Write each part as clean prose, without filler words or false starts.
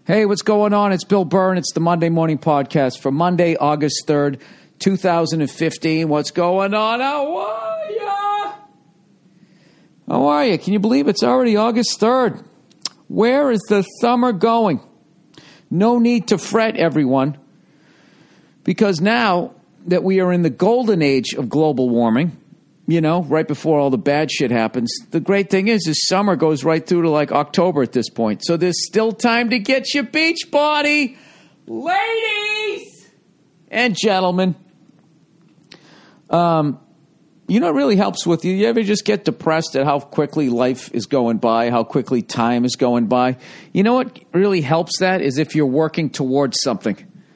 Hey, what's going on? It's Bill Byrne. It's the Monday Morning Podcast for Monday, August 3rd, 2015. What's going on? How are ya? How are you? Can you believe it's already August 3rd? Where is the summer going? No need to fret, everyone, because now that we are in the golden age of global warming, you know, right before all the bad shit happens, the great thing is summer goes right through to like October at this point. So there's still time to get your beach body. Ladies and gentlemen, you know what really helps with you? You ever just get depressed at how quickly life is going by, how quickly time is going by? You know what really helps that is if you're working towards something.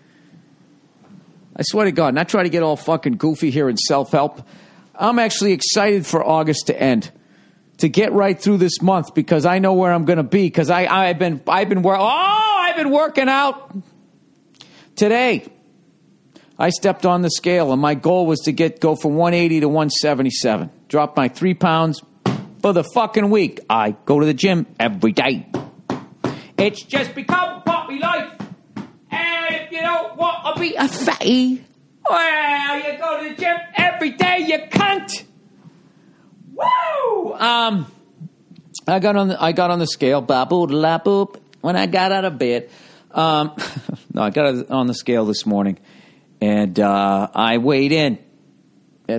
I swear to God, not try to get all fucking goofy here in self-help. I'm actually excited for August to end, to get right through this month, because I know where I'm going to be. Because I've been working out. Today, I stepped on the scale, and my goal was to go from 180 to 177. Drop my 3 pounds for the fucking week. I go to the gym every day. It's just become part of my life. And if you don't want to be a fatty, well, you go to the gym every day, you cunt. Woo! I got on the scale, ba-boop-la-boop, when I got out of bed. No, I got on the scale this morning, and I weighed in at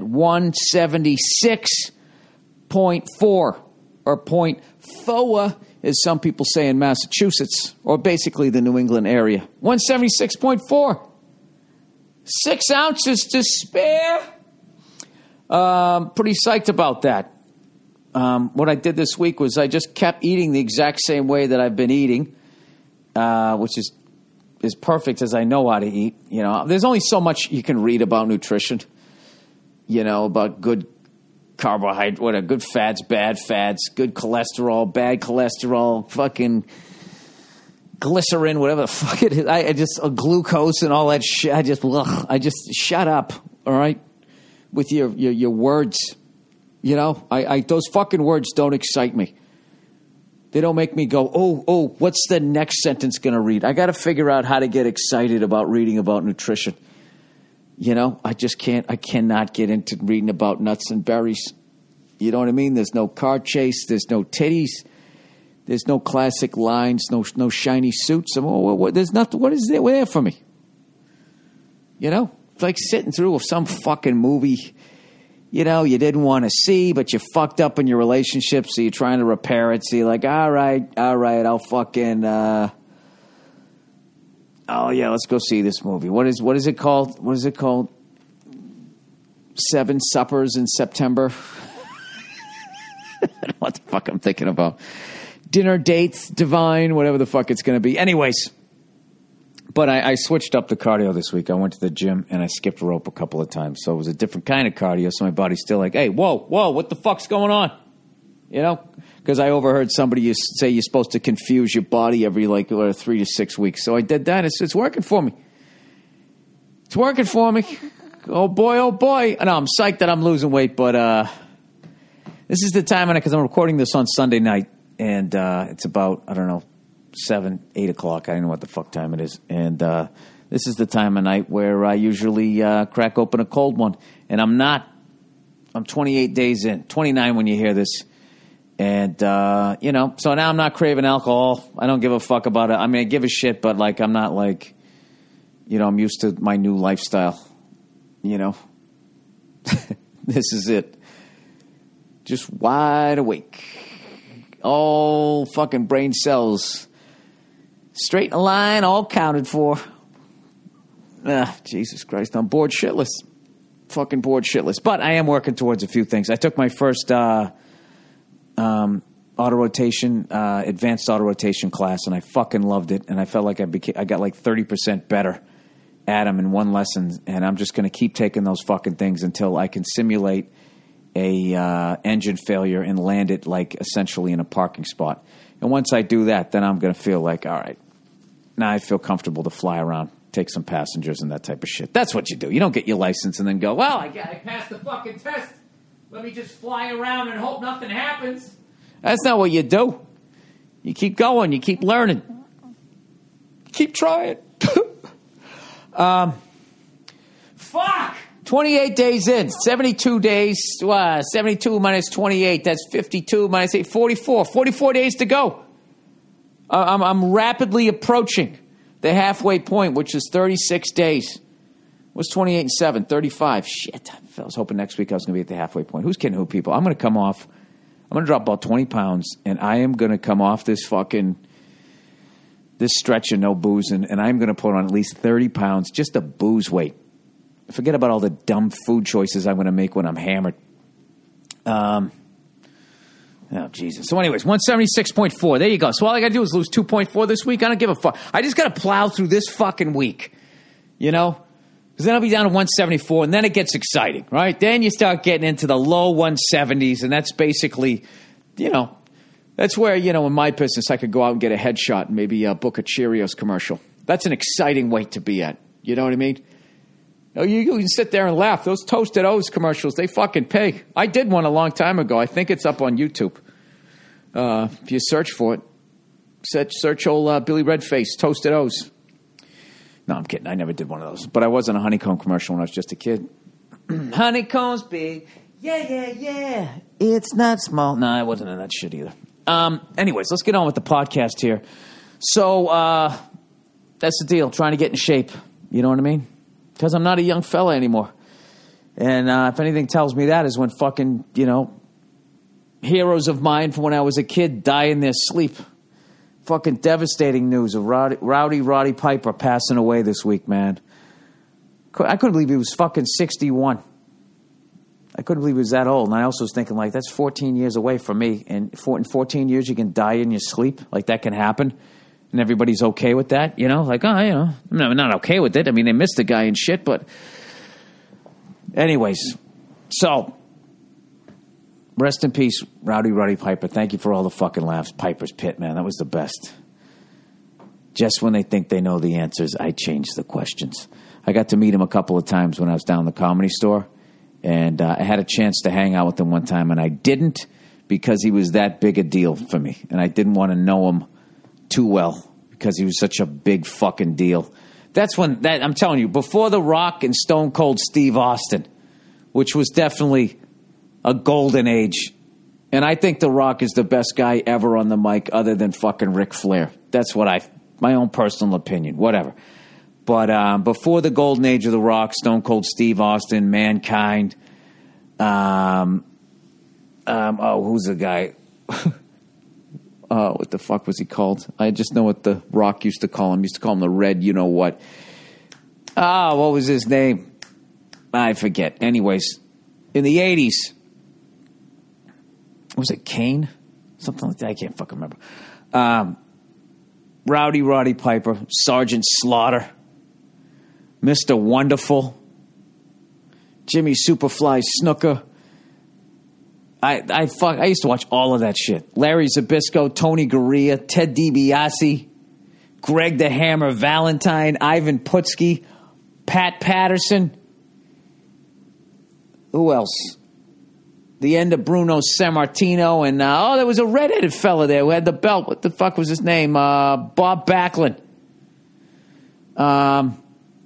176.4, or 0.4, as some people say in Massachusetts, or basically the New England area. 176.4. 6 ounces to spare. Pretty psyched about that. What I did this week was I just kept eating the exact same way that I've been eating, which is as perfect as I know how to eat. You know, there's only so much you can read about nutrition. You know, about good carbohydrate, good fats, bad fats, good cholesterol, bad cholesterol, fucking glycerin, whatever the fuck it is. I just glucose and all that shit. I just shut up. All right, with your words. You know, I those fucking words don't excite me. They don't make me go, oh, what's the next sentence going to read? I got to figure out how to get excited about reading about nutrition. You know, I just can't. I cannot get into reading about nuts and berries. You know what I mean? There's no car chase. There's no titties. There's no classic lines, no shiny suits. There's nothing. What is there for me? You know, it's like sitting through some fucking movie, you know, you didn't want to see, but you fucked up in your relationship, so you're trying to repair it. So you're like, all right, I'll fucking, oh yeah, let's go see this movie. What is it called? What is it called? 7 Suppers in September. I don't know what the fuck I'm thinking about. Dinner dates, divine, whatever the fuck it's going to be. Anyways, but I switched up the cardio this week. I went to the gym and I skipped rope a couple of times. So it was a different kind of cardio. So my body's still like, hey, whoa, what the fuck's going on? You know, because I overheard somebody say you're supposed to confuse your body every 3 to 6 weeks. So I did that. It's working for me. It's working for me. Oh boy. No, I'm psyched that I'm losing weight, but this is the time, because I'm recording this on Sunday night. And it's about, 7, 8 o'clock. I don't know what the fuck time it is. And this is the time of night where I usually crack open a cold one. And I'm 28 days in, 29 when you hear this. And, so now I'm not craving alcohol. I don't give a fuck about it. I mean, I give a shit, but, I'm not, I'm used to my new lifestyle. You know? This is it. Just wide awake. All fucking brain cells straight in a line, all counted for. Jesus Christ, I'm bored shitless. Fucking bored shitless. But I am working towards a few things. I took my first advanced auto rotation class, and I fucking loved it. And I felt like I got 30% better at them in one lesson. And I'm just going to keep taking those fucking things until I can simulate a engine failure and land it essentially in a parking spot. And once I do that, then I'm going to feel like, all right, now I feel comfortable to fly around, take some passengers and that type of shit. That's what you do. You don't get your license and then go, well, I passed the fucking test. Let me just fly around and hope nothing happens. That's not what you do. You keep going. You keep learning. keep trying. Fuck! 28 days in. 72 days. 72 minus 28. That's 52 minus 8. 44. 44 days to go. I'm rapidly approaching the halfway point, which is 36 days. What's 28 and 7? 35. Shit. I was hoping next week I was going to be at the halfway point. Who's kidding who, people? I'm going to come off. I'm going to drop about 20 pounds, and I am going to come off this stretch of no boozing, and I'm going to put on at least 30 pounds just to booze weight. Forget about all the dumb food choices I'm going to make when I'm hammered. Oh, Jesus. So anyways, 176.4. There you go. So all I got to do is lose 2.4 this week. I don't give a fuck. I just got to plow through this fucking week, you know? Because then I'll be down to 174, and then it gets exciting, right? Then you start getting into the low 170s, and that's basically, you know, that's where, you know, in my business, I could go out and get a headshot and maybe book a Cheerios commercial. That's an exciting weight to be at. You know what I mean? You can sit there and laugh. Those Toasted O's commercials, they fucking pay. I did one a long time ago. I think it's up on YouTube. If you search for it, search old Billy Redface, Toasted O's. No, I'm kidding. I never did one of those. But I was in a honeycomb commercial when I was just a kid. Honeycomb's big. Yeah. It's not small. No, I wasn't in that shit either. Anyways, let's get on with the podcast here. So, that's the deal. Trying to get in shape. You know what I mean? Because I'm not a young fella anymore. And if anything tells me that is when fucking, you know, heroes of mine from when I was a kid die in their sleep. Fucking devastating news of Roddy Piper passing away this week, man. I couldn't believe he was fucking 61. I couldn't believe he was that old. And I also was thinking, like, that's 14 years away from me. And in 14 years, you can die in your sleep. Like, that can happen. And everybody's okay with that, you know? Like, oh, you know, I'm not okay with it. I mean, they missed the guy and shit, but... Anyways, so... Rest in peace, Roddy Piper. Thank you for all the fucking laughs. Piper's Pit, man. That was the best. Just when they think they know the answers, I change the questions. I got to meet him a couple of times when I was down in the Comedy Store. And I had a chance to hang out with him one time. And I didn't because he was that big a deal for me. And I didn't want to know him too well because he was such a big fucking deal. That's when, I'm telling you, before The Rock and Stone Cold Steve Austin, which was definitely... a golden age. And I think The Rock is the best guy ever on the mic other than fucking Ric Flair. That's what my own personal opinion, whatever. But before the golden age of The Rock, Stone Cold Steve Austin, Mankind, who's the guy? What the fuck was he called? I just know what The Rock used to call him. He used to call him the Red, you know what. What was his name? I forget. Anyways, in the 80s, was it Kane? Something like that. I can't fucking remember. Roddy Piper, Sergeant Slaughter, Mr. Wonderful, Jimmy Superfly Snooker. I used to watch all of that shit. Larry Zbyszko, Tony Gurria, Ted DiBiase, Greg the Hammer Valentine, Ivan Putski, Pat Patterson. Who else? The end of Bruno Sammartino, and there was a redheaded fella there who had the belt. What the fuck was his name? Bob Backlund. Hulk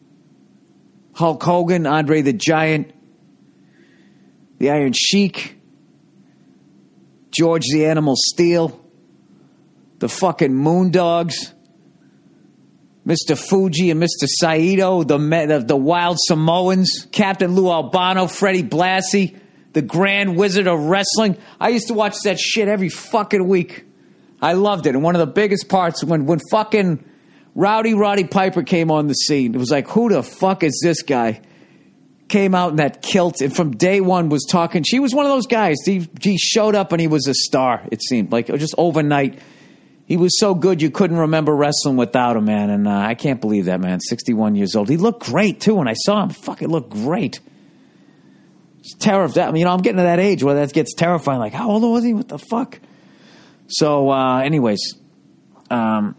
Hogan, Andre the Giant, the Iron Sheik, George the Animal Steel, the fucking Moondogs, Mr. Fuji and Mr. Saito, the Wild Samoans, Captain Lou Albano, Freddie Blassie, the Grand Wizard of Wrestling. I used to watch that shit every fucking week. I loved it. And one of the biggest parts, when fucking Roddy Piper came on the scene, it was like, who the fuck is this guy? Came out in that kilt, and from day one was talking. She was one of those guys. He showed up and he was a star, it seemed. Like, just overnight. He was so good you couldn't remember wrestling without him, man. And I can't believe that, man. 61 years old. He looked great, too. When I saw him, fucking looked great. It's terrifying. I mean, I'm getting to that age where that gets terrifying. Like, how old was he? What the fuck? So, anyways. Yeah,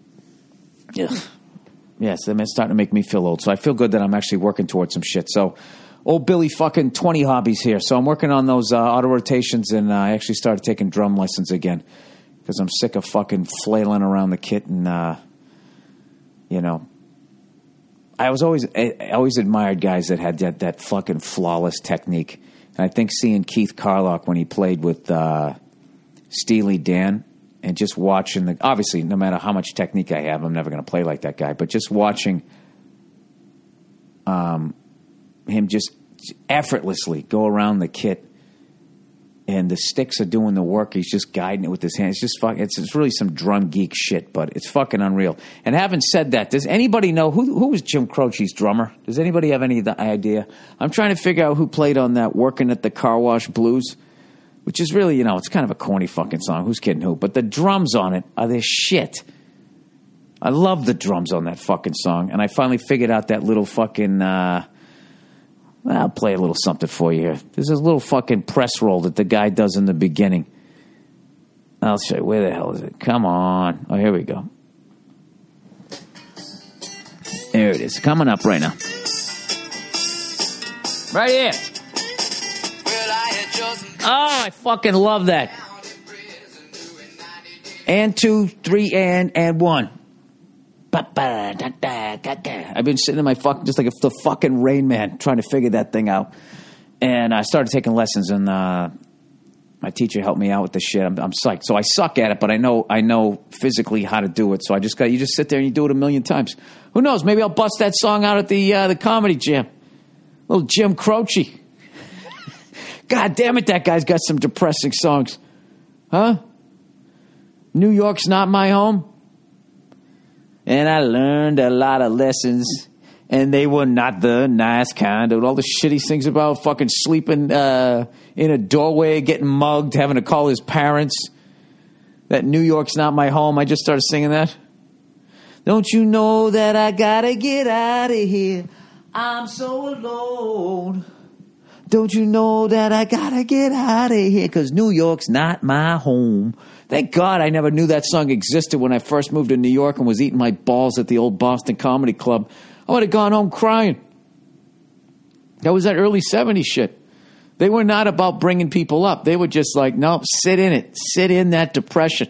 so it's starting to make me feel old. So I feel good that I'm actually working towards some shit. So, old Billy fucking 20 hobbies here. So I'm working on those auto rotations, and I actually started taking drum lessons again because I'm sick of fucking flailing around the kit and you know, I always admired guys that had that fucking flawless technique. And I think seeing Keith Carlock when he played with Steely Dan and just watching obviously, no matter how much technique I have, I'm never going to play like that guy. But just watching him just effortlessly go around the kit, and the sticks are doing the work. He's just guiding it with his hands. It's just fucking. It's really some drum geek shit, but it's fucking unreal. And having said that, does anybody know who was Jim Croce's drummer? Does anybody have any idea? I'm trying to figure out who played on that "Working at the Car Wash Blues," which is really, it's kind of a corny fucking song. Who's kidding who? But the drums on it are this shit. I love the drums on that fucking song, and I finally figured out that little fucking. I'll play a little something for you here. There's this little fucking press roll that the guy does in the beginning. I'll show you. Where the hell is it? Come on. Oh, here we go. There it is. Coming up right now. Right here. Oh, I fucking love that. And 2, 3, and 1. I've been sitting in my just like the fucking Rain Man trying to figure that thing out. And I started taking lessons, and my teacher helped me out with this shit. I'm psyched. So I suck at it, but I know physically how to do it. So you just sit there and you do it a million times. Who knows? Maybe I'll bust that song out at the Comedy Jam. Little Jim Croce. God damn it, that guy's got some depressing songs. Huh? New York's Not My Home. And I learned a lot of lessons, and they were not the nice kind. All the shit he sings about, fucking sleeping in a doorway, getting mugged, having to call his parents. That New York's Not My Home. I just started singing that. Don't you know that I gotta get out of here? I'm so alone. Don't you know that I gotta get out of here? Because New York's not my home. Thank God I never knew that song existed when I first moved to New York and was eating my balls at the old Boston Comedy Club. I would have gone home crying. That was that early 70s shit. They were not about bringing people up. They were just like, nope, sit in it. Sit in that depression.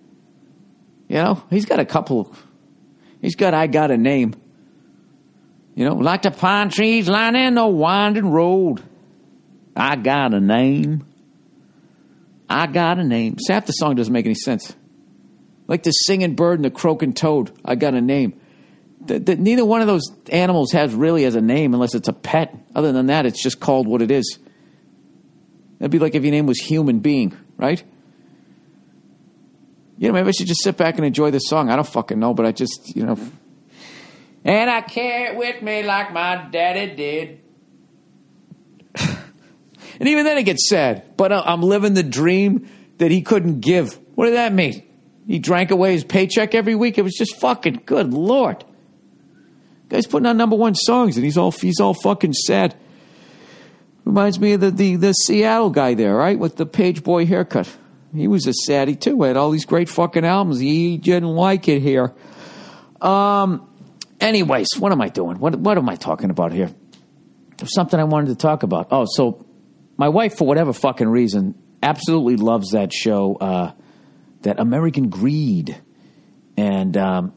He's got I Got a Name. Like the pine trees lining the winding road. I got a name. I got a name. So half the song doesn't make any sense. Like the singing bird and the croaking toad. I got a name. Neither one of those animals has a name unless it's a pet. Other than that, it's just called what it is. That'd be like if your name was Human Being, right? Maybe I should just sit back and enjoy this song. I don't fucking know, but I just, And I carry it with me like my daddy did. And even then it gets sad. But I'm living the dream that he couldn't give. What did that mean? He drank away his paycheck every week? It was just fucking good Lord. Guy's putting on #1 songs and he's all fucking sad. Reminds me of the Seattle guy there, right? With the page boy haircut. He was a saddie too. He had all these great fucking albums. He didn't like it here. Anyways, what am I doing? What am I talking about here? There's something I wanted to talk about. Oh, so my wife, for whatever fucking reason, absolutely loves that show, that American Greed. And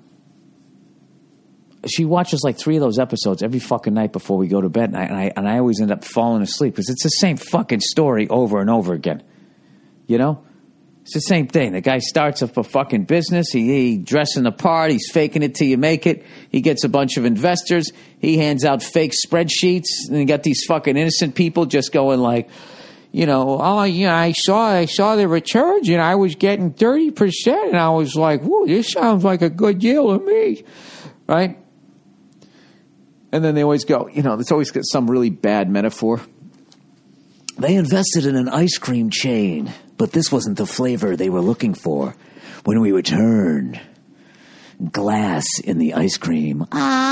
she watches like 3 of those episodes every fucking night before we go to bed. And I always end up falling asleep because it's the same fucking story over and over again. It's the same thing. The guy starts up a fucking business. He dressing the part. He's faking it till you make it. He gets a bunch of investors. He hands out fake spreadsheets. And you got these fucking innocent people just going like, I saw the returns and I was getting 30%. And I was like, whoa, this sounds like a good deal to me. Right? And then they always go, there's always some really bad metaphor. They invested in an ice cream chain, but this wasn't the flavor they were looking for. When we returned, glass in the ice cream.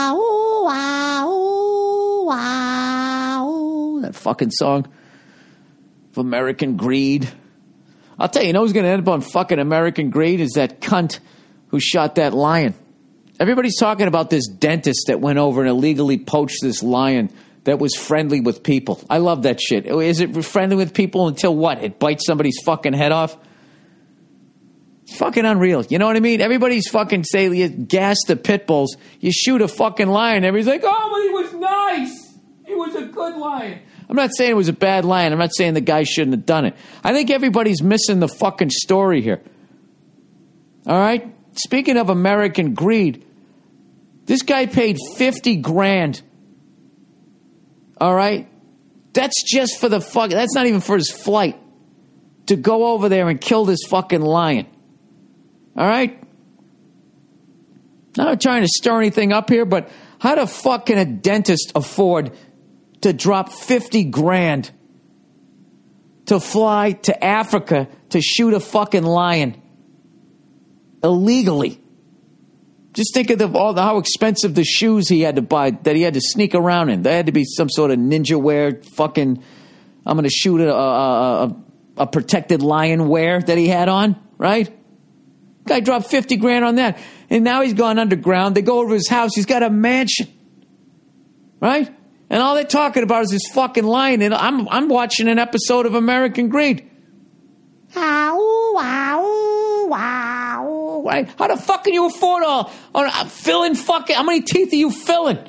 That fucking song of American Greed. I'll tell you, who's going to end up on fucking American Greed is that cunt who shot that lion. Everybody's talking about this dentist that went over and illegally poached this lion that was friendly with people. I love that shit. Is it friendly with people until what? It bites somebody's fucking head off? It's fucking unreal. You know what I mean? Everybody's fucking say you gas the pit bulls. You shoot a fucking lion. Everybody's like, oh, but he was nice. He was a good lion. I'm not saying it was a bad lion. I'm not saying the guy shouldn't have done it. I think everybody's missing the fucking story here. All right? Speaking of American greed, this guy paid $50,000. All right? That's just for the fuck. That's not even for his flight. To go over there and kill this fucking lion. All right? Not trying to stir anything up here, but how the fuck can a dentist afford to drop $50,000 to fly to Africa to shoot a fucking lion illegally? Just think of how expensive the shoes he had to buy, that he had to sneak around in. There had to be some sort of ninja wear, fucking, I'm going to shoot a protected lion wear that he had on, right? Guy dropped $50,000 on that. And now he's gone underground. They go over his house. He's got a mansion, right? And all they're talking about is this fucking lion. And I'm watching an episode of American Greed. Ow, wow, wow. Right? How the fuck can you afford filling fucking? How many teeth are you filling?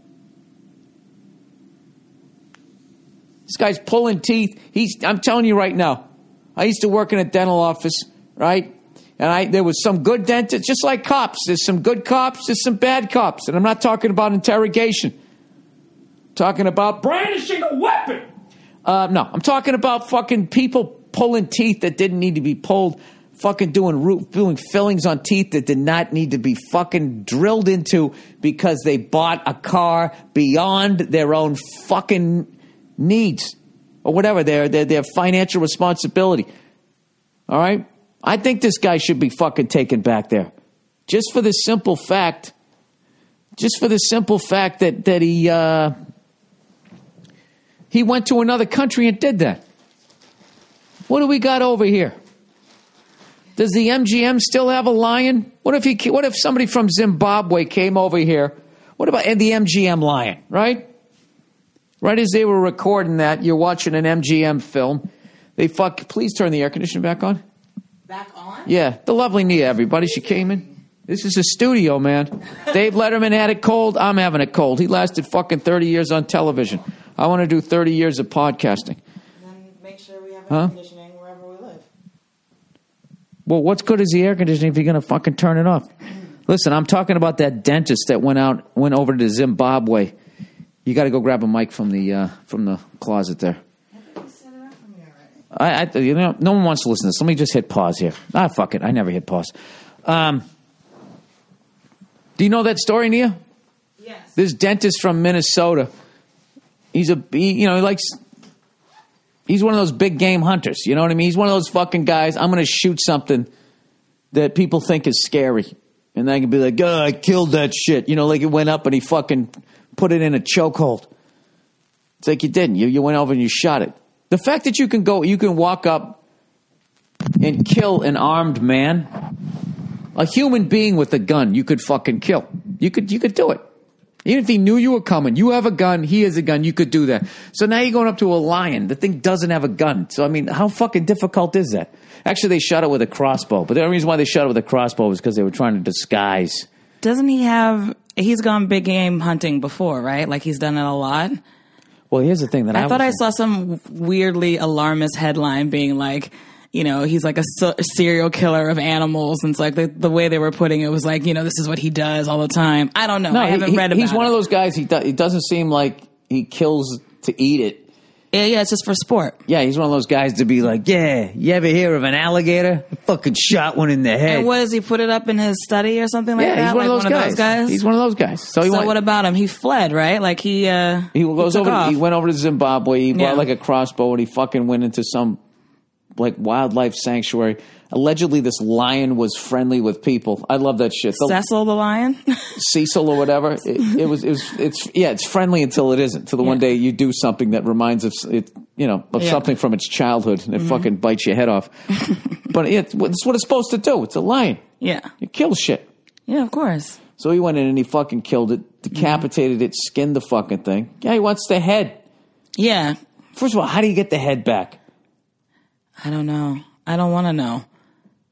This guy's pulling teeth. I'm telling you right now. I used to work in a dental office, right? And there was some good dentists, just like cops. There's some good cops, there's some bad cops. And I'm not talking about interrogation. I'm talking about brandishing a weapon. No, I'm talking about fucking people pulling teeth that didn't need to be pulled. Fucking doing fillings on teeth that did not need to be fucking drilled into because they bought a car beyond their own fucking needs or whatever, their financial responsibility. All right? I think this guy should be fucking taken back there. Just for the simple fact that he went to another country and did that. What do we got over here? Does the MGM still have a lion? What if somebody from Zimbabwe came over here? What about the MGM lion, right? Right as they were recording that, you're watching an MGM film. Please turn the air conditioner back on. Back on? Yeah, the lovely Nia, everybody. She came in. This is a studio, man. Dave Letterman had it cold. I'm having it cold. He lasted fucking 30 years on television. I want to do 30 years of podcasting. Then make sure we have air conditioning wherever we live. Well, what's good is the air conditioning if you're going to fucking turn it off? Listen, I'm talking about that dentist that went over to Zimbabwe. You got to go grab a mic from the closet there. No one wants to listen to this. Let me just hit pause here. Fuck it. I never hit pause. Do you know that story, Nia? Yes. This dentist from Minnesota. He's one of those big game hunters. You know what I mean? He's one of those fucking guys. I'm going to shoot something that people think is scary. And I can be like, I killed that shit. You know, like it went up and he fucking put it in a chokehold. It's like you didn't. You went over and you shot it. The fact that you can walk up and kill an armed man, a human being with a gun, you could fucking kill. You could do it. Even if he knew you were coming, you have a gun, he has a gun, you could do that. So now you're going up to a lion. The thing doesn't have a gun. So, I mean, how fucking difficult is that? Actually, they shot it with a crossbow. But the only reason why they shot it with a crossbow was because they were trying to disguise. Doesn't he he's gone big game hunting before, right? Like he's done it a lot. Well, here's the thing that I thought I saw some weirdly alarmist headline being like, you know, he's like a serial killer of animals. And it's like the way they were putting it was like, you know, this is what he does all the time. I don't know. No, I haven't read about it. He's one of those guys, he doesn't seem like he kills to eat it. Yeah, it's just for sport. Yeah, he's one of those guys to be like, yeah, you ever hear of an alligator? I fucking shot one in the head. And what, does he put it up in his study or something like that? Yeah, he's one of those guys. He's one of those guys. So what about him? He fled, right? Like he goes over. Off. He went over to Zimbabwe. He bought like a crossbow and he fucking went into some like wildlife sanctuary. Allegedly, this lion was friendly with people. I love that shit. Cecil the lion? Cecil or whatever. It's friendly until it isn't. Until one day you do something that reminds of something from its childhood and it fucking bites your head off. But it's what it's supposed to do. It's a lion. Yeah. It kills shit. Yeah, of course. So he went in and he fucking killed it, decapitated it, skinned the fucking thing. Yeah, he wants the head. Yeah. First of all, how do you get the head back? I don't know. I don't want to know.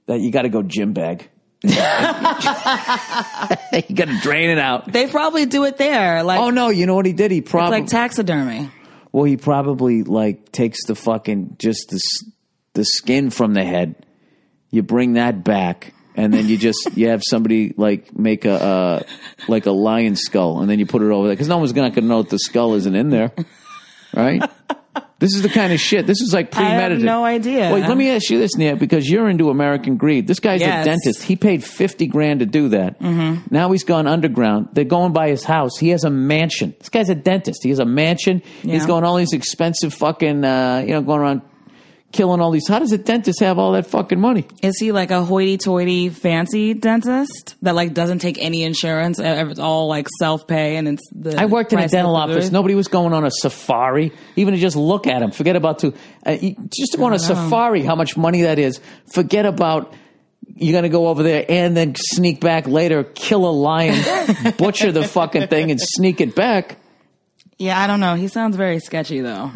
that you got to go gym bag. You got to drain it out. They probably do it there. Like, oh no, you know what he did? He probably it's like taxidermy. Well, he probably like takes the fucking just the skin from the head. You bring that back, and then you have somebody like make a lion skull, and then you put it over there because no one's not going to know that the skull isn't in there, right? This is the kind of shit. This is like premeditated. I have no idea. Wait, let me ask you this, Nia, because you're into American Greed. This guy's a dentist. He paid $50,000 to do that. Mm-hmm. Now he's gone underground. They're going by his house. He has a mansion. This guy's a dentist. He has a mansion. Yeah. He's going all these expensive fucking, going around killing all these. How does a dentist have all that fucking money? Is he like a hoity-toity fancy dentist that like doesn't take any insurance? It's all like self-pay and it's the. I worked in a dental office. Nobody was going on a safari, even to just look at him. Forget about just to go on a safari. How much money that is? Forget about. You're going to go over there and then sneak back later, kill a lion, butcher the fucking thing, and sneak it back. Yeah, I don't know. He sounds very sketchy though.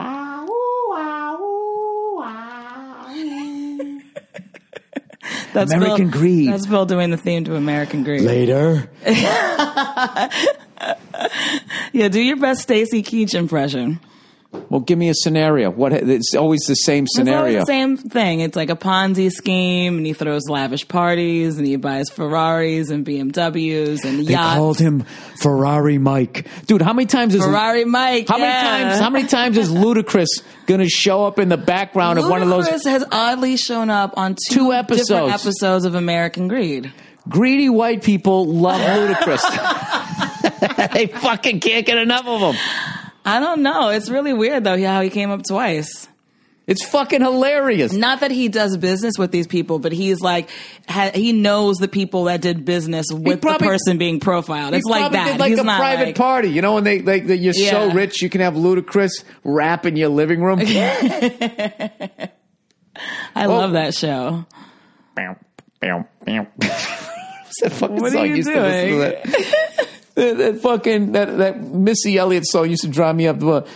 That's American Greed. That's Bill doing the theme to American Greed. Later. Yeah, do your best Stacy Keach impression. Well, give me a scenario. It's always the same scenario. It's always the same thing. It's like a Ponzi scheme, and he throws lavish parties, and he buys Ferraris and BMWs and yachts. They called him Ferrari Mike. Dude, how many times is Ferrari Mike? How many times is Ludacris going to show up in the background of one of those? Ludacris has oddly shown up on two different episodes of American Greed. Greedy white people love Ludacris. They fucking can't get enough of him. I don't know. It's really weird, though, how he came up twice. It's fucking hilarious. Not that he does business with these people, but he's like, he knows the people that did business with the person being profiled. It's like that. Did like a private party, you know, when you're so rich you can have Ludacris rap in your living room. I love that show. What's that fucking what song? Are you used doing? To listen to that. That fucking that Missy Elliott song used to drive me up the wall.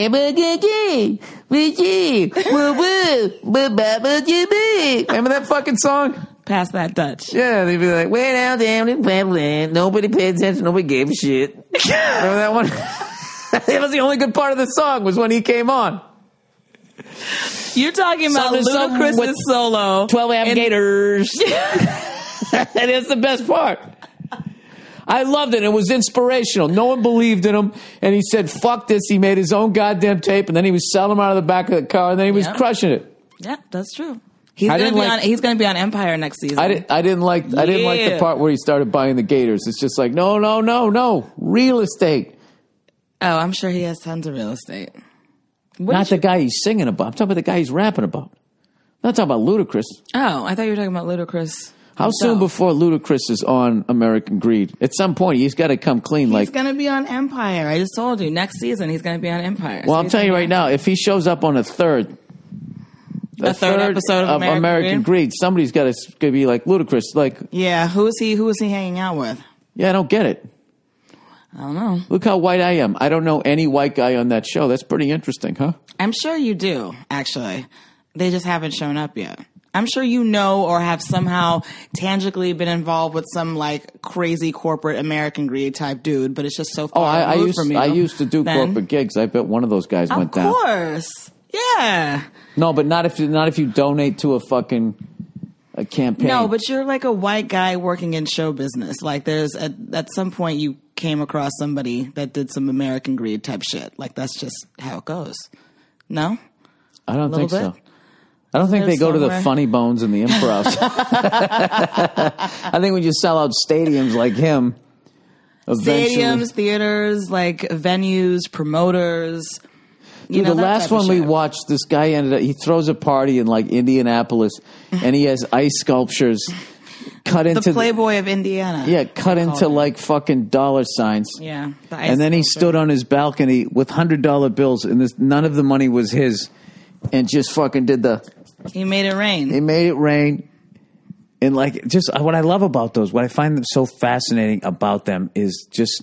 Remember that fucking song? Pass that Dutch. Yeah, they'd be like, way down in Pamela. Nobody paid attention. Nobody gave a shit. Remember that one? That was the only good part of the song was when he came on. You're talking about Ludacris' solo. 12 amp gators. That is the best part. I loved it. It was inspirational. No one believed in him. And he said, fuck this. He made his own goddamn tape. And then he was selling them out of the back of the car. And then he was crushing it. Yeah, that's true. He's going to be on Empire next season. I didn't like the part where he started buying the gators. It's just like, no. Real estate. Oh, I'm sure he has tons of real estate. Not the guy he's singing about. I'm talking about the guy he's rapping about. I'm not talking about Ludacris. Oh, I thought you were talking about Ludacris. How soon before Ludacris is on American Greed? At some point, he's got to come clean. He's going to be on Empire. I just told you. Next season, he's going to be on Empire. Well, I'm telling you right now, if he shows up on a third episode of American Greed, somebody's got to be like Ludacris. Like, yeah, who is he hanging out with? Yeah, I don't get it. I don't know. Look how white I am. I don't know any white guy on that show. That's pretty interesting, huh? I'm sure you do, actually. They just haven't shown up yet. I'm sure you know or have somehow tangibly been involved with some like crazy corporate American Greed type dude, but it's just so far removed from you. I used to do corporate gigs. I bet one of those guys went down. Of course. Yeah. No, but not if you donate to a campaign. No, but you're like a white guy working in show business. Like at some point you came across somebody that did some American Greed type shit. Like that's just how it goes. No? I don't think so. I don't think they go to the Funny Bones and the Improv. I think when you sell out stadiums like him, stadiums, theaters, like venues, promoters. The last one we watched, this guy he throws a party in like Indianapolis, and he has ice sculptures cut into the Playboy of Indiana. Yeah, cut into like fucking dollar signs. Yeah, and then he stood on his balcony with $100 bills, and none of the money was his, and just fucking did He made it rain. He made it rain. And like, just what I love about those, what I find them so fascinating about them is just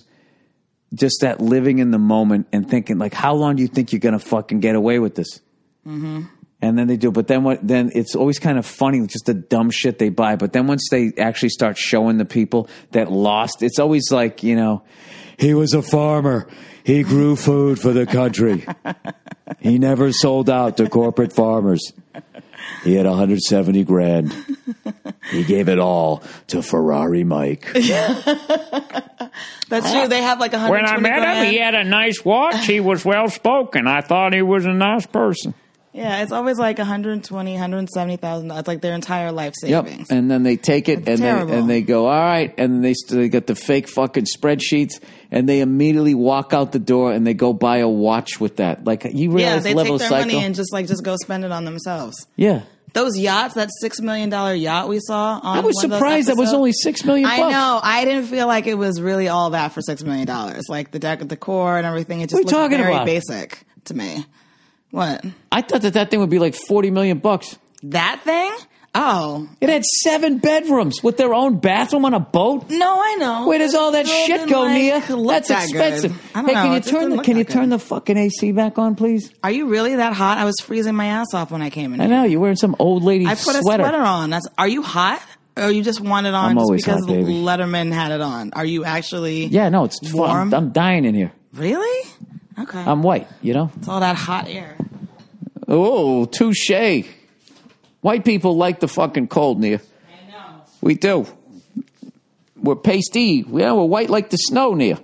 that living in the moment and thinking like, how long do you think you're going to fucking get away with this? Mm-hmm. And then they do, but then it's always kind of funny, just the dumb shit they buy. But then once they actually start showing the people that lost, it's always like, you know, he was a farmer. He grew food for the country. He never sold out to corporate farmers. He had 170 grand. He gave it all to Ferrari Mike. That's true. They have like 120 When I met grand. him, he had a nice watch. He was well spoken. I thought he was a nice person. Yeah, it's always like 120, 170,000. It's like their entire life savings. Yep. And then they take it and they go, all right. And then they got the fake fucking spreadsheets and they immediately walk out the door and they go buy a watch with that. Like, you realize they level take of their psycho? money and just go spend it on themselves. Yeah. Those yachts, that $6 million yacht we saw on I was one of those surprised that was episodes, only $6 million. I know. I didn't feel like it was really all that for $6 million. Like the deck of the core and everything. It just What are you looked talking very about? basic to me. What? I thought that thing would be like $40 million. That thing? Oh. It had 7 bedrooms with their own bathroom on a boat. No, I know. Where does all that shit go, Nia? That's that expensive. good. I don't Hey, know. can you turn the fucking AC back on, please? Are you really that hot? I was freezing my ass off when I came in. I know you're wearing some old lady I put sweater. a sweater on. Are you hot? Or you just want it on I'm just always because hot, baby. Letterman had it on? Are you actually Yeah, no, it's warm? I'm dying in here. Really? Okay. I'm white, you know? It's all that hot air. Oh, touche. White people like the fucking cold, Nia. I know. We do. We're pasty. We're white like the snow, Nia.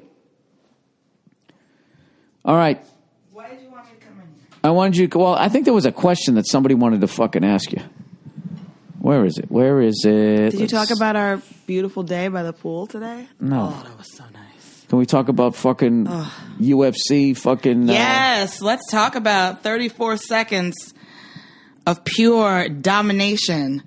All right. Why did you want me to come in here? I wanted you to, well, I think there was a question that somebody wanted to fucking ask you. Where is it? Did you talk about our beautiful day by the pool today? No. Oh, that was so nice. Can we talk about fucking UFC fucking... Yes, let's talk about 34 seconds of pure domination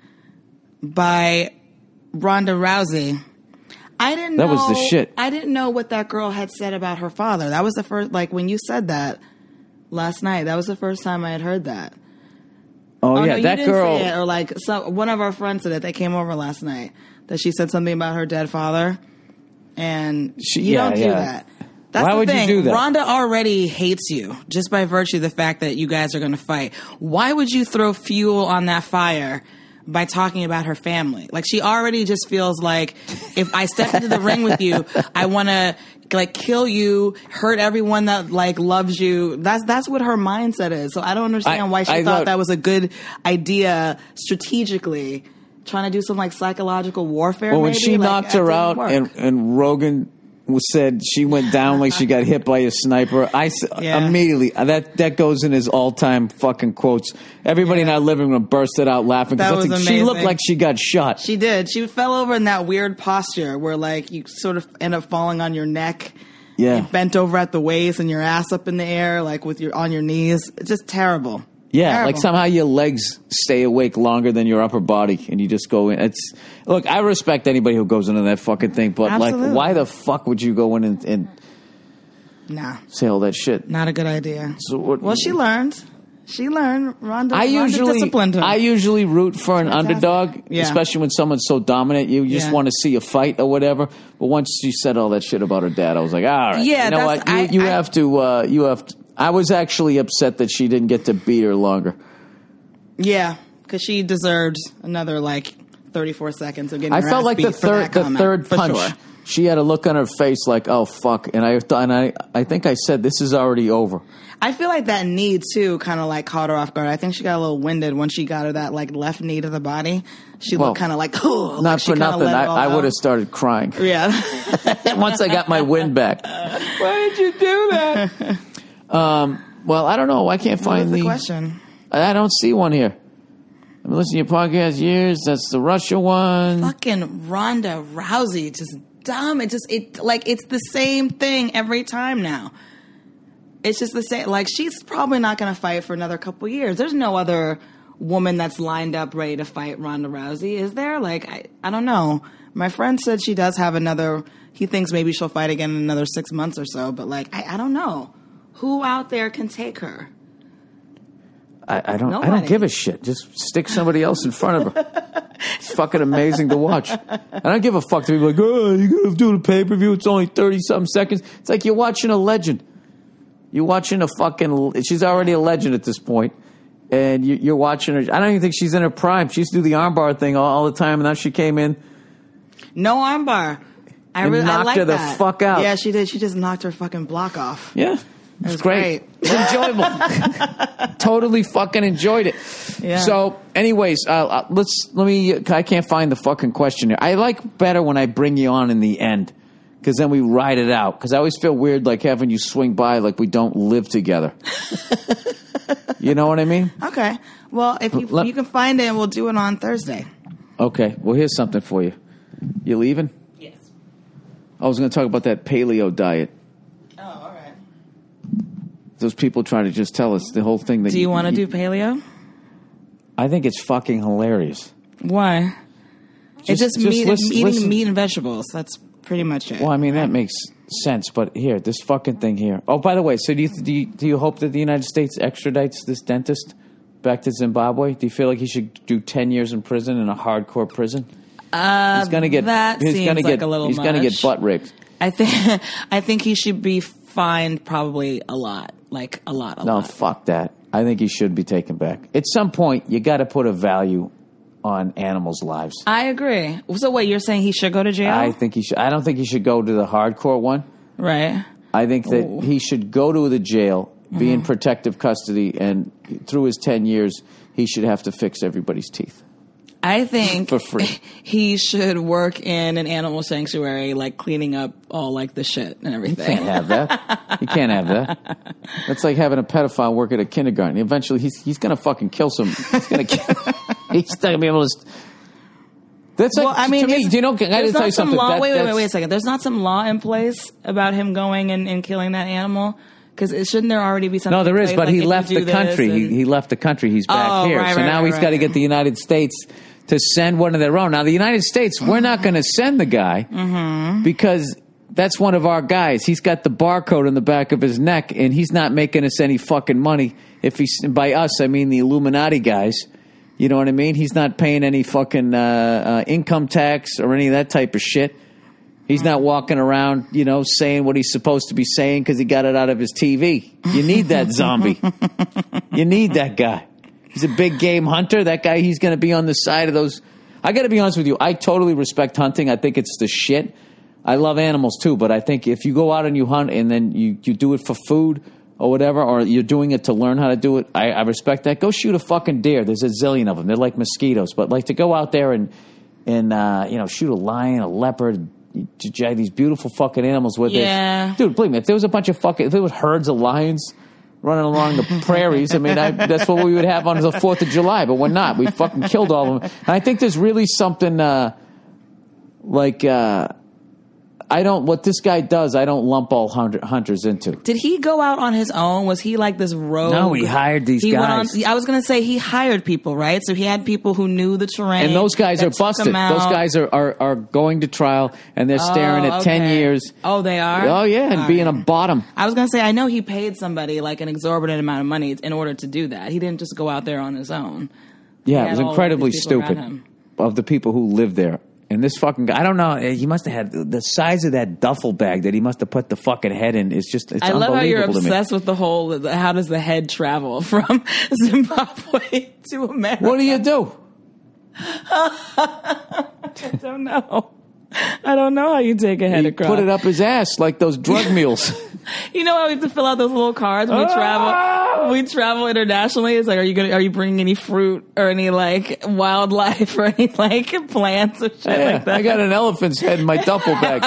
by Ronda Rousey. I didn't know. That was the shit. I didn't know what that girl had said about her father. That was the first, like when you said that last night, that was the first time I had heard that. Oh, yeah, no, that you didn't girl... say it, or like one of our friends said it. They came over last night. That she said something about her dead father. And you don't do that. That's Why the would thing. you do that? Ronda already hates you just by virtue of the fact that you guys are going to fight. Why would you throw fuel on that fire by talking about her family? Like, she already just feels like, if I step into the ring with you, I want to like kill you, hurt everyone that like loves you. That's what her mindset is. So I don't understand why she thought that was a good idea strategically. Trying to do some like psychological warfare. Well, when maybe? she knocked her out and Rogan said she went down like she got hit by a sniper, immediately, that goes in his all-time fucking quotes. Everybody in our living room bursted out laughing. That was amazing. She looked like she got shot. She did. She fell over in that weird posture where like you sort of end up falling on your neck. Yeah. And bent over at the waist and your ass up in the air, like on your knees. It's just terrible. Yeah, terrible. like somehow your legs stay awake longer than your upper body, and you just go in. Look, I respect anybody who goes into that fucking thing, but Absolutely. like, why the fuck would you go in and say all that shit? Not a good idea. So well, she learned. Ronda disciplined her. I usually root for an underdog, especially when someone's so dominant. You just want to see a fight or whatever. But once she said all that shit about her dad, I was like, all right, yeah, you know what? You have to. I was actually upset that she didn't get to beat her longer. Yeah, because she deserved another like 34 seconds of getting her I felt ass like beat the third punch. Sure. She had a look on her face like, oh fuck, and I think I said this is already over. I feel like that knee too kind of like caught her off guard. I think she got a little winded when she got her that like left knee to the body. She looked kind of like, oh, not for nothing. I would have started crying. Yeah. Once I got my wind back. Why did you do that? Well, I don't know. I can't find the question. I don't see one here. I've been listening to your podcast years. That's the Russia one. Fucking Ronda Rousey, just dumb. It's the same thing every time now. It's just the same. Like, she's probably not going to fight for another couple years. There's no other woman that's lined up ready to fight Ronda Rousey, is there? Like, I don't know. My friend said she does have another. He thinks maybe she'll fight again in another 6 months or so. But like, I don't know. Who out there can take her? I don't give a shit. Just stick somebody else in front of her. It's fucking amazing to watch. I don't give a fuck to people like, oh, you're going to do the pay-per-view. It's only 30-something seconds. It's like you're watching a legend. You're watching she's already a legend at this point. and you're watching her. I don't even think she's in her prime. She used to do the armbar thing all the time, and now she came in. No armbar. I knocked her the fuck out. Yeah, she did. She just knocked her fucking block off. Yeah. It was great. It was enjoyable. Totally fucking enjoyed it. Yeah. So, anyways, let me. I can't find the fucking question here. I like better when I bring you on in the end, because then we ride it out. Because I always feel weird, like having you swing by, like we don't live together. You know what I mean? Okay. Well, if you can find it, we'll do it on Thursday. Okay. Well, here's something for you. You leaving? Yes. I was going to talk about that paleo diet. Oh, all right. Those people trying to just tell us the whole thing. That do you want to do paleo? I think it's fucking hilarious. Why? It's just eating meat and vegetables. That's pretty much it. Well, I mean, that makes sense. But here, this fucking thing here. Oh, by the way, so do you hope that the United States extradites this dentist back to Zimbabwe? Do you feel like he should do 10 years in prison in a hardcore prison? He's going to get. He's going to get butt raped. I think he should be fined probably a lot, like a lot. No, fuck that. I think he should be taken back. At some point, you got to put a value on animals' lives. I agree. So, wait, you're saying he should go to jail? I think he should. I don't think he should go to the hardcore one. Right. I think that he should go to the jail, be in protective custody, and through his 10 years, he should have to fix everybody's teeth. I think for free. He should work in an animal sanctuary, like cleaning up all like the shit and everything. You can't have that. You can't have that. That's like having a pedophile work at a kindergarten. Eventually, he's going to fucking kill some. He's going to kill. He's not going to be able to. That's like, well, I mean, to me, do you know? I got to tell you something. Wait a second. There's not some law in place about him going and killing that animal. Because shouldn't there already be something? No, there is, but he left the country. He left the country. He's back here. So now he's got to get the United States to send one of their own. Now, the United States, we're not going to send the guy because that's one of our guys. He's got the barcode on the back of his neck, and he's not making us any fucking money. If he's by us, I mean the Illuminati guys. You know what I mean? He's not paying any fucking income tax or any of that type of shit. He's not walking around, saying what he's supposed to be saying because he got it out of his TV. You need that zombie. You need that guy. He's a big game hunter. That guy, he's going to be on the side of those. I got to be honest with you. I totally respect hunting. I think it's the shit. I love animals too, but I think if you go out and you hunt and then you do it for food or whatever, or you're doing it to learn how to do it, I respect that. Go shoot a fucking deer. There's a zillion of them. They're like mosquitoes. But like to go out there and shoot a lion, a leopard, these beautiful fucking animals with it. Dude, believe me, if there was if there was herds of lions running along the prairies, I mean, that's what we would have on the 4th of July, but we're not. We fucking killed all of them. And I think there's really something what this guy does, I don't lump all hunters into. Did he go out on his own? Was he like this rogue? No, he hired these guys. I was going to say he hired people, right? So he had people who knew the terrain. And those guys are busted. Those guys are going to trial, and they're staring at 10 years. Oh, they are? Oh, yeah, and being a bottom. I was going to say, I know he paid somebody like an exorbitant amount of money in order to do that. He didn't just go out there on his own. Yeah, it was incredibly stupid of the people who lived there. And this fucking guy, I don't know, he must have had the size of that duffel bag that he must have put the fucking head in. It's I love how you're obsessed with the whole, how does the head travel from Zimbabwe to America? What do you do? I don't know. I don't know how you take a head across. Put it up his ass like those drug mules. You know how we have to fill out those little cards when we travel? We travel internationally. It's like, are you bringing any fruit or any like wildlife or any like plants or shit like that? I got an elephant's head in my duffel bag.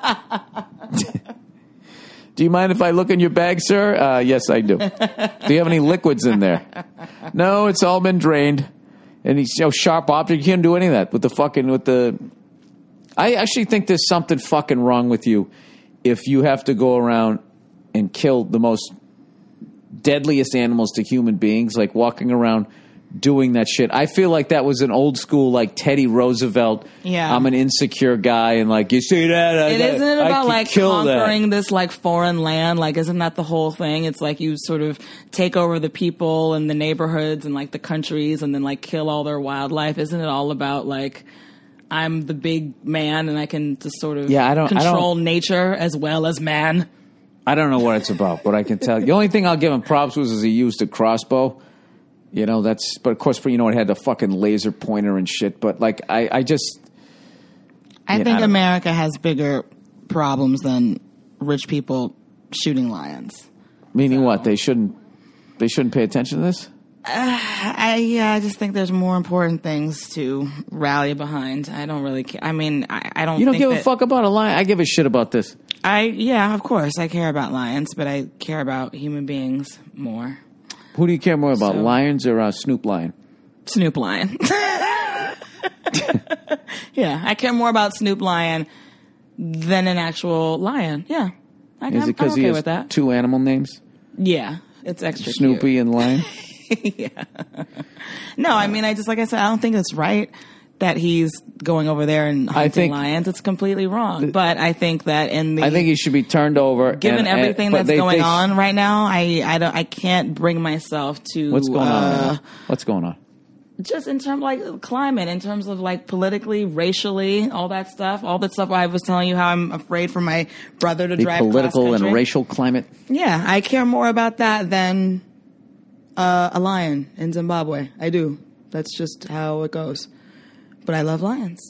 Do you mind if I look in your bag, sir? Yes, I do. Do you have any liquids in there? No, it's all been drained. And he's sharp object. You can't do any of that with the. I actually think there's something fucking wrong with you if you have to go around and kill the most deadliest animals to human beings, like walking around doing that shit. I feel like that was an old school, like Teddy Roosevelt. Yeah. I'm an insecure guy, and like, you see that? Isn't it about like conquering this like foreign land? Like, isn't that the whole thing? It's like you sort of take over the people and the neighborhoods and like the countries and then like kill all their wildlife. Isn't it all about like, I'm the big man and I can just sort of control nature as well as man? I don't know what it's about, but I can tell you. The only thing I'll give him props was is he used a crossbow. You know, but of course, it had the fucking laser pointer and shit. But like, I think America has bigger problems than rich people shooting lions. Meaning what? They shouldn't pay attention to this? I just think there's more important things to rally behind. I don't really care. I mean, I don't. You don't give a fuck about a lion? I give a shit about this. Of course, I care about lions, but I care about human beings more. Who do you care more about, lions or Snoop Lion? Snoop Lion. Yeah, I care more about Snoop Lion than an actual lion. Yeah, Is it because he has with that. 2 animal names? Yeah, it's extra Snoopy cute. and Lion? Yeah. No, I mean, like I said, I don't think it's right that he's going over there and hunting lions. It's completely wrong. But I think that I think he should be turned over. Given everything that's going on right now, I can't bring myself to. What's going on? What's going on? Just in terms of like climate, in terms of like politically, racially, all that stuff. All that stuff I was telling you how I'm afraid for my brother to drive political and racial climate. Yeah, I care more about that than a lion in Zimbabwe. I do. That's just how it goes. But I love lions.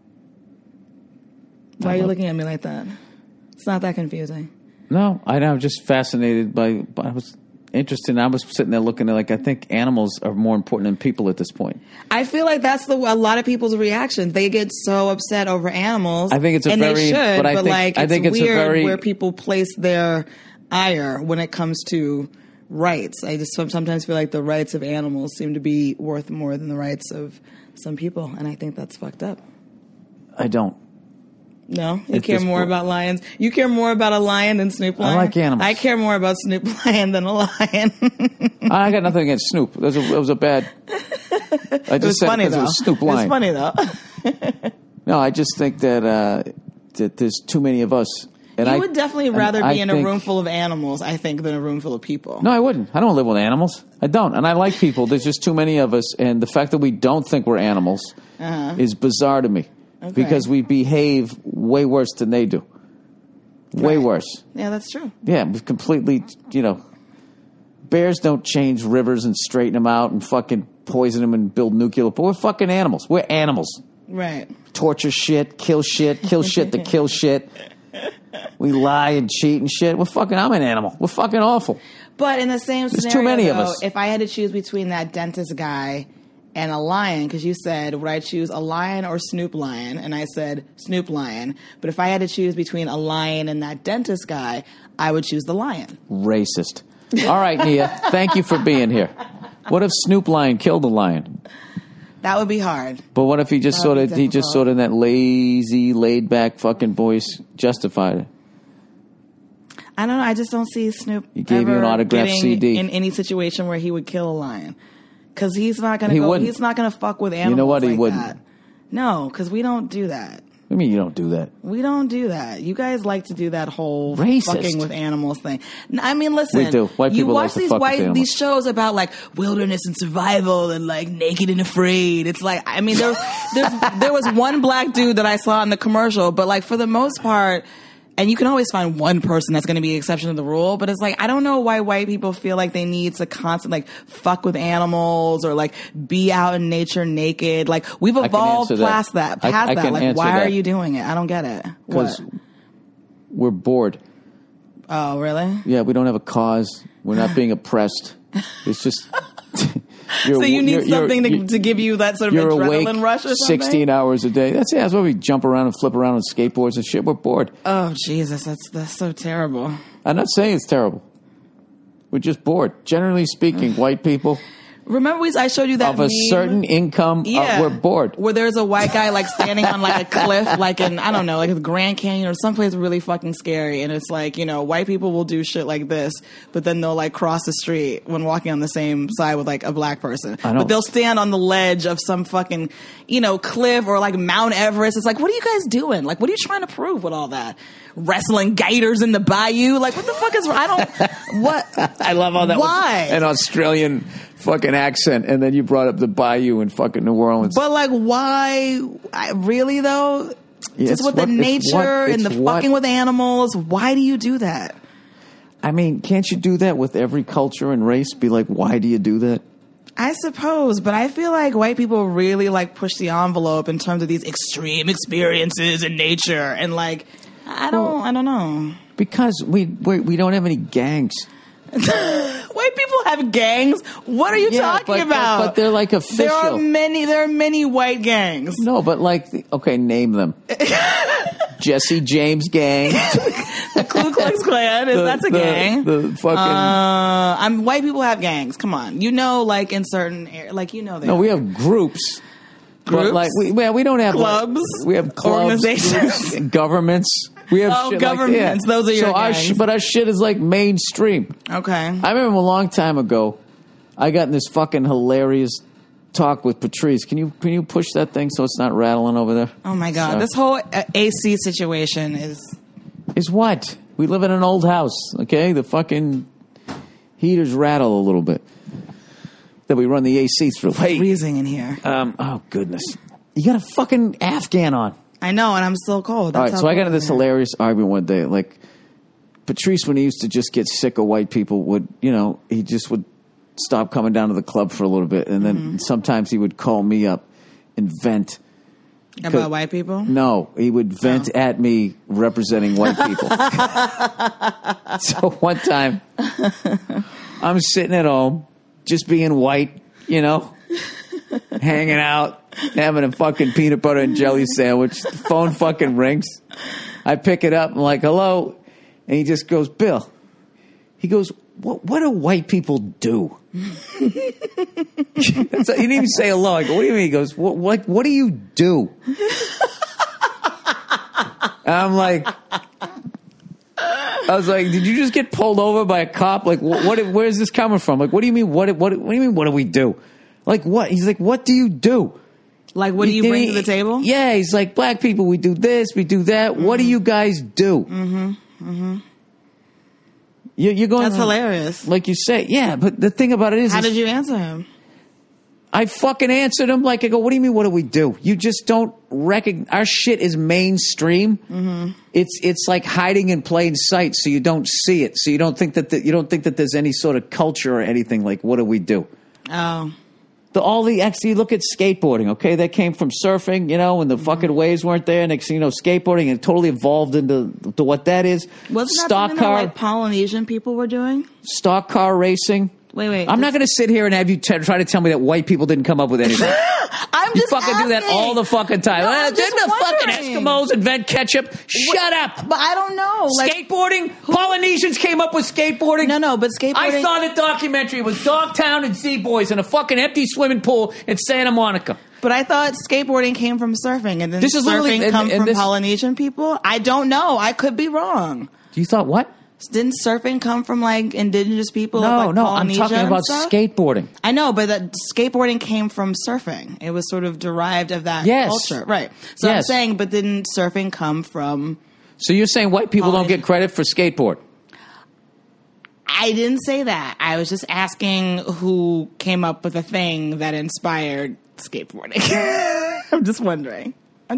Why are you looking at me like that? It's not that confusing. No, I'm just fascinated by. I was interested. I was sitting there looking at I think animals are more important than people at this point. I feel like that's a lot of people's reaction. They get so upset over animals. I think it's they should, but I think it's weird where people place their ire when it comes to rights. I just sometimes feel like the rights of animals seem to be worth more than the rights of some people, and I think that's fucked up. I don't. No? You care more about lions? You care more about a lion than Snoop Lion? I like animals. I care more about Snoop Lion than a lion. I got nothing against Snoop. It was a bad... I just said it because it was Snoop Lion. It's funny, though. No, I just think that there's too many of us. And you would definitely rather be in a room full of animals, I think, than a room full of people. No, I wouldn't. I don't live with animals. I don't. And I like people. There's just too many of us. And the fact that we don't think we're animals is bizarre to me. Okay. Because we behave way worse than they do. Way worse. Yeah, that's true. Yeah, we've completely, bears don't change rivers and straighten them out and fucking poison them and build nuclear. But we're fucking animals. We're animals. Right. Torture shit, kill shit to kill shit. We lie and cheat and shit. I'm an animal. We're fucking awful. But in the same scenario, there's too many of us. If I had to choose between that dentist guy and a lion, because you said, would I choose a lion or Snoop Lion? And I said, Snoop Lion. But if I had to choose between a lion and that dentist guy, I would choose the lion. Racist. All right, Nia, thank you for being here. What if Snoop Lion killed a lion? That would be hard. But what if he just sort of in that lazy, laid back fucking voice justified it? I don't know. I just don't see Snoop. He gave you an autographed CD in any situation where he would kill a lion, because he's not going to go. He's not going to fuck with animals. You know what? He wouldn't. That. No, because we don't do that. What do you mean you don't do that? We don't do that. You guys like to do that whole racist fucking with animals thing. I mean, listen. We do. White people like to fuck with animals. These shows about like wilderness and survival and like Naked and Afraid. It's like, I mean, there was one black dude that I saw in the commercial, but like for the most part, and you can always find one person that's going to be the exception to the rule, but it's like, I don't know why white people feel like they need to constantly like fuck with animals or like be out in nature naked. Like we've evolved past that. Like, why are you doing it? I don't get it. Because we're bored. Oh, really? Yeah, we don't have a cause. We're not being oppressed. It's just... So you need something to give you that sort of adrenaline rush or something? 16 hours a day. That's why we jump around and flip around on skateboards and shit. We're bored. Oh, Jesus. That's so terrible. I'm not saying it's terrible. We're just bored. Generally speaking, white people... Remember I showed you that of a certain income, we're bored. Where there's a white guy like standing on like a cliff, like in, I don't know, like the Grand Canyon or someplace really fucking scary. And it's like, white people will do shit like this, but then they'll like cross the street when walking on the same side with like a black person. But they'll stand on the ledge of some fucking, cliff or like Mount Everest. It's like, what are you guys doing? Like, what are you trying to prove with all that? Wrestling gators in the bayou? Like, what the fuck is, I love all that. Why? An Australian fucking accent, and then you brought up the bayou in fucking New Orleans. But like, why? Really though? Just with the nature and the fucking with animals. Why do you do that? I mean, can't you do that with every culture and race? Be like, why do you do that? I suppose, but I feel like white people really like push the envelope in terms of these extreme experiences in nature, and like I don't know. Because we don't have any gangs. White people have gangs. What are you talking about? But they're like official. There are many white gangs. No, but like, okay, name them. Jesse James gang. The Ku Klux Klan. That's a gang. The fucking. White people have gangs. Come on, like in certain areas, like we have groups. Groups? Like we don't have clubs. We have clubs, organizations, groups, governments. We have shit governments. Like, those are your gangs. But our shit is like mainstream. Okay. I remember a long time ago, I got in this fucking hilarious talk with Patrice. Can you push that thing so it's not rattling over there? Oh my god, This whole AC situation is what? We live in an old house. Okay, the fucking heaters rattle a little bit. That we run the AC through. Hey, freezing in here. Oh goodness, you got a fucking Afghan on. I know, and I'm still cold. All right, so I got into this hilarious argument one day. Like, Patrice, when he used to just get sick of white people, he just would stop coming down to the club for a little bit. And then sometimes he would call me up and vent. About white people? No, he would vent at me representing white people. So one time, I'm sitting at home, just being white, hanging out. Having a fucking peanut butter and jelly sandwich. The phone fucking rings. I pick it up. I'm like, hello. And he just goes, Bill. He goes, what do white people do? He didn't even say hello. I go, what do you mean? He goes, what do you do? And I'm like, I was like, did you just get pulled over by a cop? Like, where's this coming from? Like, what do you mean? What do you mean? What do we do? Like, what? He's like, what do you do? Like, what do you bring to the table? Yeah, he's like, black people, we do this, we do that. Mm-hmm. What do you guys do? Mm-hmm. Mm-hmm. You're going. That's hilarious. Like you say, yeah. But the thing about it is, how did you answer him? I fucking answered him like, I go, what do you mean? What do we do? You just don't recognize our shit is mainstream. Mm-hmm. It's like hiding in plain sight, so you don't see it. So you don't think that there's any sort of culture or anything. Like, what do we do? Oh. You look at skateboarding, okay? That came from surfing, when the fucking waves weren't there. Next thing you know, skateboarding and totally evolved into what that is. Wasn't that something that like Polynesian people were doing? Stock car racing. Wait. I'm not going to sit here and have you try to tell me that white people didn't come up with anything. I'm just fucking asking. Do that all the fucking time. No, didn't the fucking Eskimos invent ketchup? Shut up. But I don't know. Skateboarding? Polynesians came up with skateboarding? No, but skateboarding... I saw the documentary. It was Dogtown and Z-Boys in a fucking empty swimming pool in Santa Monica. But I thought skateboarding came from surfing, and then surfing come from Polynesian people? I don't know. I could be wrong. You thought what? Didn't surfing come from like indigenous people? No, like Polynesia I'm talking about skateboarding. I know, but that skateboarding came from surfing. It was sort of derived of that culture, right? So I'm saying, but didn't surfing come from? So you're saying white people don't get credit for skateboard? I didn't say that. I was just asking who came up with a thing that inspired skateboarding. I'm just wondering.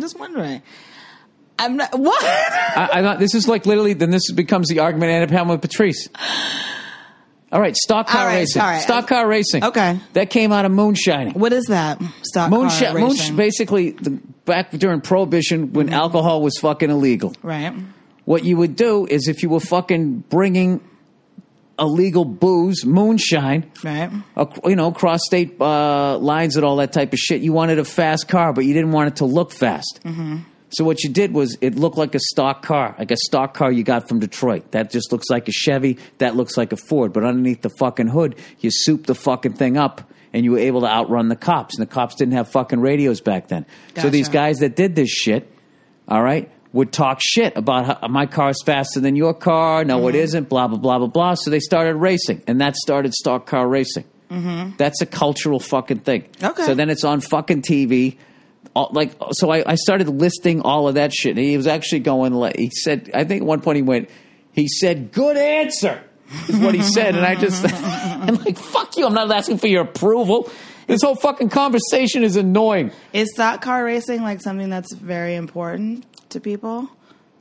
I'm not, what? I thought this is like literally, then this becomes the argument I ended up having with Patrice. All right, stock car racing. Stock car racing. Okay. That came out of moonshining. What is that? Stock car racing. Basically, back during Prohibition, when alcohol was fucking illegal. Right. What you would do is if you were fucking bringing illegal booze, moonshine, right? Across state lines and all that type of shit, you wanted a fast car, but you didn't want it to look fast. Mm-hmm. So what you did was it looked like a stock car you got from Detroit. That just looks like a Chevy. That looks like a Ford. But underneath the fucking hood, you souped the fucking thing up, and you were able to outrun the cops. And the cops didn't have fucking radios back then. Gotcha. So these guys that did this shit, all right, would talk shit about how my car's faster than your car. No, it isn't. Blah, blah, blah, blah, blah. So they started racing, and that started stock car racing. Mm-hmm. That's a cultural fucking thing. Okay. So then it's on fucking TV. So I started listing all of that shit. And he was actually going, he said, I think at one point he said, good answer, is what he said. And I'm like, fuck you. I'm not asking for your approval. This whole fucking conversation is annoying. Is stock car racing like something that's very important to people?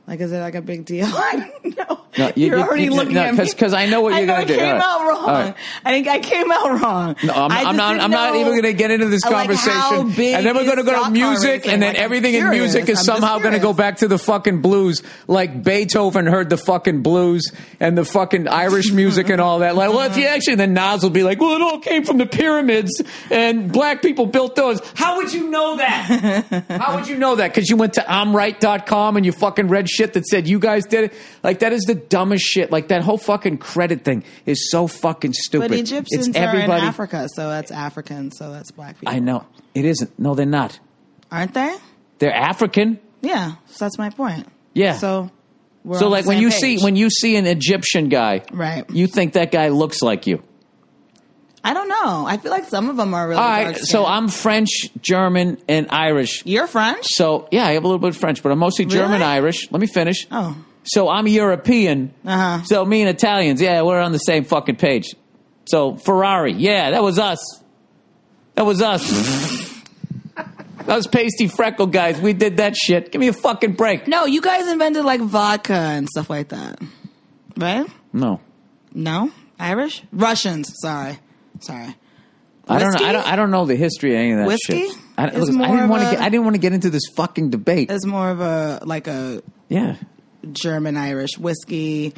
Like, is it like a big deal? I don't know. No, You're already looking at me. Because I know what you're going to do. I came out wrong. Right. I think I came out wrong. No, I'm not even going to get into this conversation. And then we're going to go to music, and then everything in music is somehow going to go back to the fucking blues. Like Beethoven heard the fucking blues and the fucking Irish music and all that. Like, well, if you actually, then Nas will be like, well, it all came from the pyramids and black people built those. How would you know that? How would you know that? Because you went to I'mRight.com and you fucking read shit that said you guys did it. Like, that is the dumbest shit. Like, that whole fucking credit thing is so fucking stupid. But Egyptians are in Africa, so that's African, so that's black people. I know. It isn't. No, they're not. Aren't they? They're African. Yeah, so that's my point. Yeah. So like when you see an Egyptian guy, right? You think that guy looks like you. I don't know. I feel like some of them are really dark skin. So I'm French, German, and Irish. You're French? So, yeah, I have a little bit of French, but I'm mostly German, Irish. Let me finish. Oh. So I'm European. Uh-huh. So me and Italians, yeah, we're on the same fucking page. So Ferrari, yeah, that was us. That was us. Those pasty freckle guys, we did that shit. Give me a fucking break. No, you guys invented like vodka and stuff like that. Right? No. No? Irish? Russians, sorry. I don't know the history of any of that whiskey? shit. I didn't want to get into this fucking debate. It's more of a yeah, German Irish whiskey.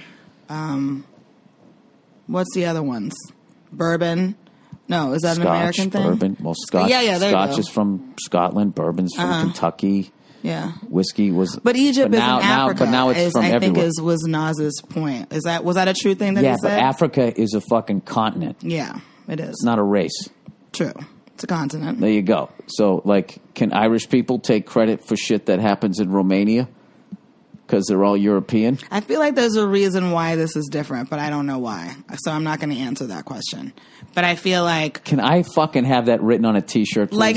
What's the other ones? Bourbon. No, is that Scotch, an American thing? Bourbon. Well, Scotch. Yeah, Scotch is from Scotland. Bourbon's from Kentucky. Yeah. Whiskey was. But Egypt is in Africa. But now it's from everywhere. I think was Nas's point. Was that a true thing that he said? Yeah, but Africa is a fucking continent. Yeah, it is. It's not a race. True. It's a continent. There you go. So, like, can Irish people take credit for shit that happens in Romania? Because they're all European? I feel like there's a reason why this is different, but I don't know why. So I'm not going to answer that question. But I feel like... Can I fucking have that written on a T-shirt, please? Like,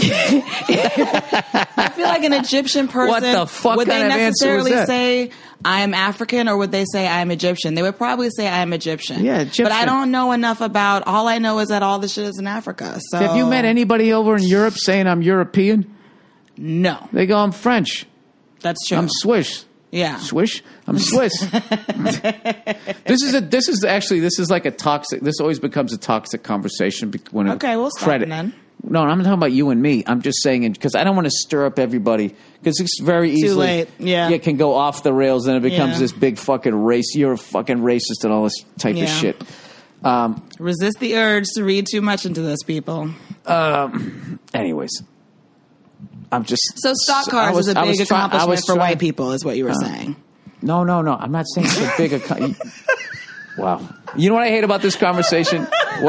I feel like an Egyptian person... What the fuck would kind they of answer was necessarily that? say, I'm African, or would they say, I'm Egyptian? They would probably say, I'm Egyptian. Yeah, Egyptian. But I don't know enough about... All I know is that all this shit is in Africa. So have you met anybody over in Europe saying I'm European? No. They go, I'm French. That's true. I'm Swiss. Yeah. Swish? I'm Swiss. This is like a toxic, this always becomes a toxic conversation when we'll stop then. No, I'm not talking about you and me. I'm just saying, because I don't want to stir up everybody, because it's very easily. Too late, yeah. It can go off the rails and it becomes this big fucking race. You're a fucking racist and all this type of shit. Resist the urge to read too much into this, people. Anyways. I'm just... So stock cars is a big accomplishment for white people, is what you were saying. No. I'm not saying it's a big accomplishment. Wow. You know what I hate about this conversation?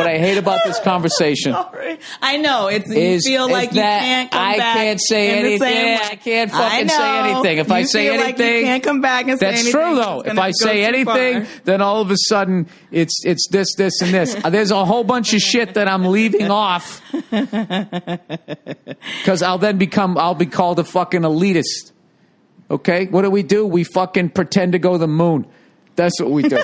Sorry. I know. You feel like you can't come back. I can't say anything. I can't fucking say anything. If I say anything... Like you can't come back and say anything. That's true, though. If I say anything, then all of a sudden it's this, and this. There's a whole bunch of shit that I'm leaving off. Because I'll be called a fucking elitist. Okay? What do? We fucking pretend to go to the moon. That's what we do.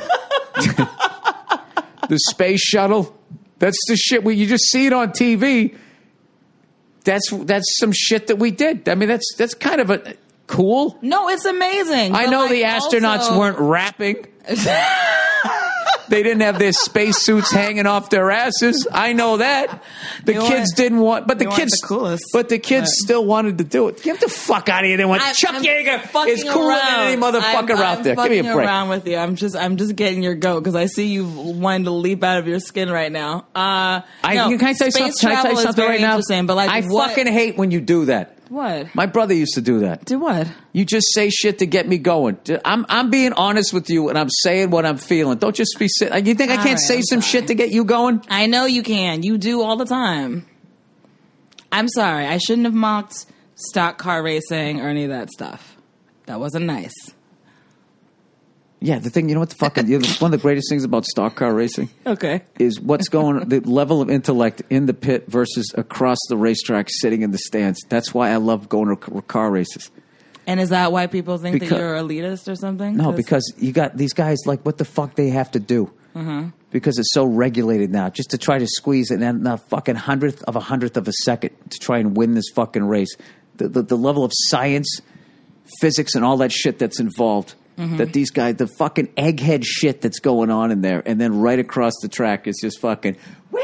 The space shuttle. That's the shit. You just see it on TV. That's some shit that we did. I mean, that's kind of a cool. No, it's amazing. I know the astronauts weren't rapping. They didn't have their spacesuits hanging off their asses. I know that. The kids didn't want, but the kids still wanted to do it. Get the fuck out of here! They want Chuck Yeager is cooler than any motherfucker out there. Give me a break. Around with you. I'm just getting your goat because I see you wanting to leap out of your skin right now. Can I tell you something right now? But I fucking hate when you do that. What? My brother used to do that. Do what? You just say shit to get me going. I'm being honest with you, and I'm saying what I'm feeling. Don't just be sitting. You think I can't say some shit to get you going? I know you can. You do all the time. I'm sorry. I shouldn't have mocked stock car racing or any of that stuff. That wasn't nice. Yeah, the thing, you know what the fucking, one of the greatest things about stock car racing is what's going, the level of intellect in the pit versus across the racetrack sitting in the stands. That's why I love going to car races. And is that why people think that you're elitist or something? No, because you got these guys, like, what the fuck they have to do. Mm-hmm. Because it's so regulated now, just to try to squeeze it in a fucking hundredth of a second to try and win this fucking race. The level of science, physics, and all that shit that's involved that these guys, the fucking egghead shit that's going on in there, and then right across the track is just fucking.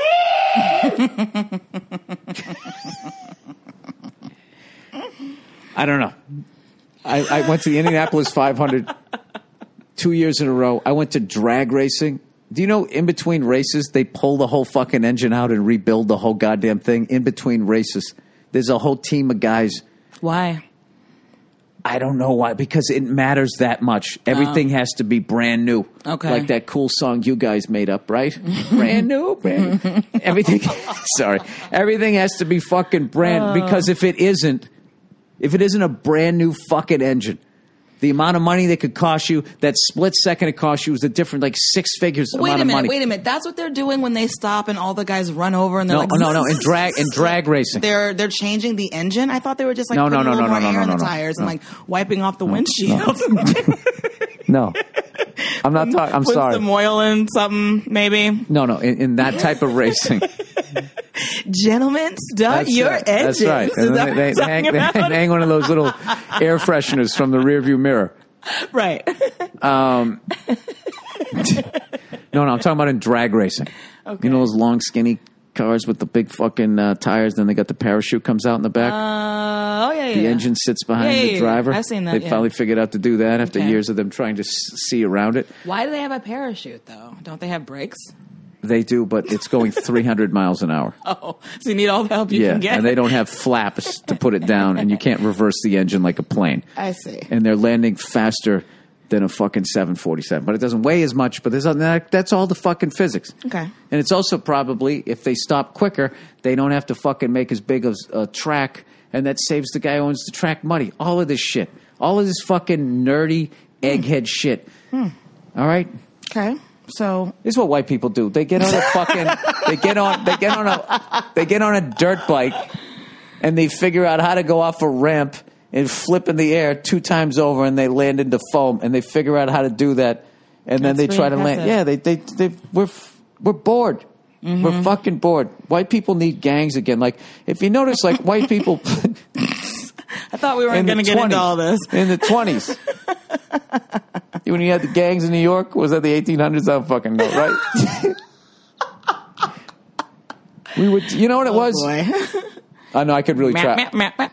I don't know. I went to the Indianapolis 500 2 years in a row. I went to drag racing. Do you know in between races, they pull the whole fucking engine out and rebuild the whole goddamn thing? In between races, there's a whole team of guys. Why? I don't know why. Because it matters that much. Everything has to be brand new. Okay. Like that cool song you guys made up, right? Brand new. Everything. Sorry. Everything has to be fucking because if it isn't a brand new fucking engine, the amount of money that could cost you, that split second it cost you was a different, like 6 figures amount of money. Wait a minute. That's what they're doing when they stop and all the guys run over and they're No. In drag racing. They're changing the engine? I thought they were just like putting a little more air in the tires and like wiping off the windshield. No. I'm not talking. I'm sorry. Put some oil in something, maybe. No. In that type of racing. Gentlemen, start your engines. That's right. And then they hang one of those little air fresheners from the rearview mirror. Right. No, I'm talking about in drag racing. Okay. You know those long, skinny cars with the big fucking tires, then they got the parachute comes out in the back? Yeah. The engine sits behind the driver. I've seen that, They finally figured out to do that after years of them trying to see around it. Why do they have a parachute, though? Don't they have brakes? They do, but it's going 300 miles an hour. Oh, so you need all the help you can get. And they don't have flaps to put it down, and you can't reverse the engine like a plane. I see. And they're landing faster than a fucking 747. But it doesn't weigh as much, but that's all the fucking physics. Okay. And it's also probably, if they stop quicker, they don't have to fucking make as big of a track, and that saves the guy who owns the track money. All of this shit. All of this fucking nerdy egghead shit. All right? Okay. So this is what white people do. They get on a fucking they get on a dirt bike and they figure out how to go off a ramp and flip in the air 2 times over and they land into foam and they figure out how to do that and then they try to land. Yeah, we're bored. Mm-hmm. We're fucking bored. White people need gangs again. Like if you notice, like white people. I thought we weren't going to get into all this in the 20s. When you had the gangs in New York, was that the 1800s? I don't fucking know, right? We would, you know what it was? Boy. I know I could really trash.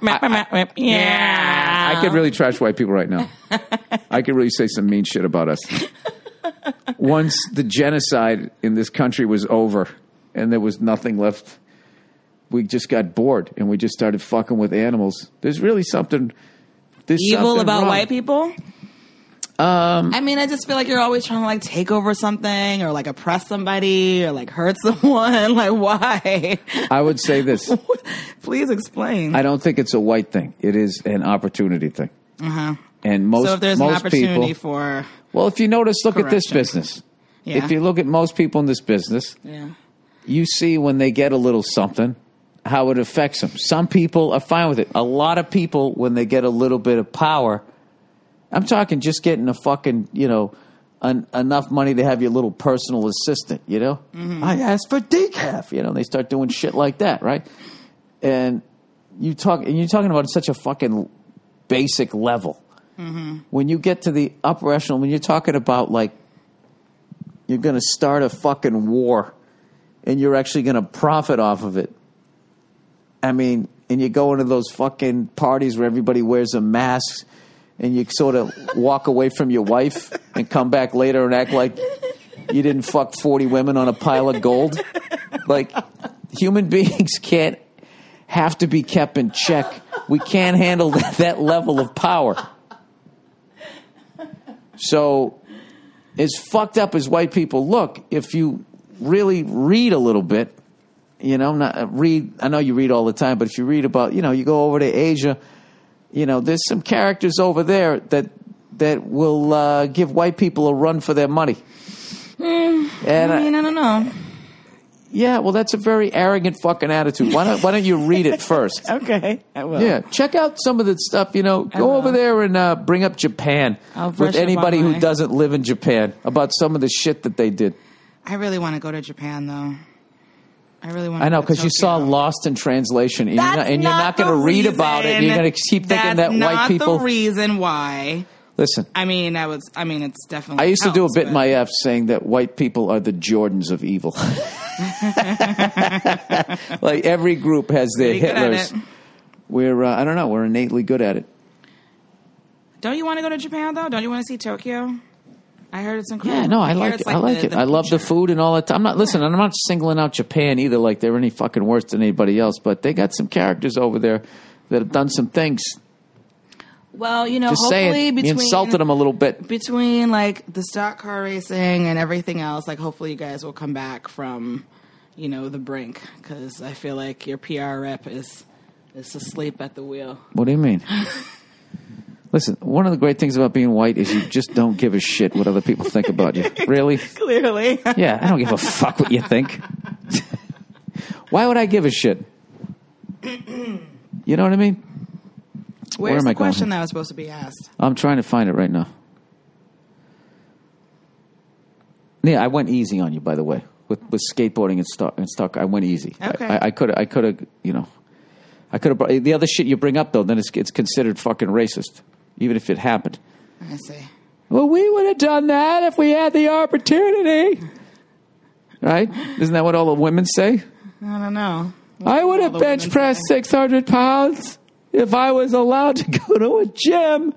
Yeah, I could really trash white people right now. I could really say some mean shit about us. Once the genocide in this country was over and there was nothing left, we just got bored and we just started fucking with animals. There's really something. Evil about wrong. White people. I mean, I just feel like you're always trying to like take over something or like oppress somebody or like hurt someone. Like, why? I would say this. Please explain. I don't think it's a white thing. It is an opportunity thing. Uh-huh. And most so if there's most an opportunity people, for well, if you notice, look at this business. Yeah. If you look at most people in this business, you see when they get a little something, how it affects them. Some people are fine with it. A lot of people, when they get a little bit of power, I'm talking just getting a fucking, enough money to have your little personal assistant, Mm-hmm. I asked for decaf, they start doing shit like that, right? And you're talking about such a fucking basic level. Mm-hmm. When you get to the upper echelon, when you're talking about like you're going to start a fucking war and you're actually going to profit off of it. I mean, and you go into those fucking parties where everybody wears a mask and you sort of walk away from your wife and come back later and act like you didn't fuck 40 women on a pile of gold. Like, human beings can't have to be kept in check. We can't handle that level of power. So, as fucked up as white people look, if you really read a little bit, I know you read all the time, but if you read about, you go over to Asia, there's some characters over there that will give white people a run for their money. I don't know. Yeah, well, that's a very arrogant fucking attitude. Why don't you read it first? Okay, I will. Yeah, check out some of the stuff, Go over there and bring up Japan with anybody who doesn't live in Japan about some of the shit that they did. I really want to go to Japan, though. I know, because you saw Lost in Translation, and you're not going to read about it. You're going to keep thinking that white people. That's not the reason why Listen. It's definitely. I used to do a bit in my F saying that white people are the Jordans of evil. Like every group has their Hitlers. We're, I don't know, we're innately good at it. Don't you want to go to Japan, though? Don't you want to see Tokyo? I heard it's incredible. Yeah, no, I like it. I like it. I love the food and all that. I'm not singling out Japan either like they're any fucking worse than anybody else, but they got some characters over there that have done some things. Well, just hopefully you insulted them a little bit. Between, like, the stock car racing and everything else, like, hopefully you guys will come back from, the brink, because I feel like your PR rep is asleep at the wheel. What do you mean? Listen, one of the great things about being white is you just don't give a shit what other people think about you. Really? Clearly. Yeah, I don't give a fuck what you think. Why would I give a shit? You know what I mean? Where's the question that was supposed to be asked? I'm trying to find it right now. Yeah, I went easy on you, by the way. With skateboarding and stock, I went easy. Okay. I could have, I could have. The other shit you bring up, though, then it's considered fucking racist, even if it happened. I see. Well, we would have done that if we had the opportunity. Right? Isn't that what all the women say? I don't know. I would have bench pressed 600 pounds if I was allowed to go to a gym.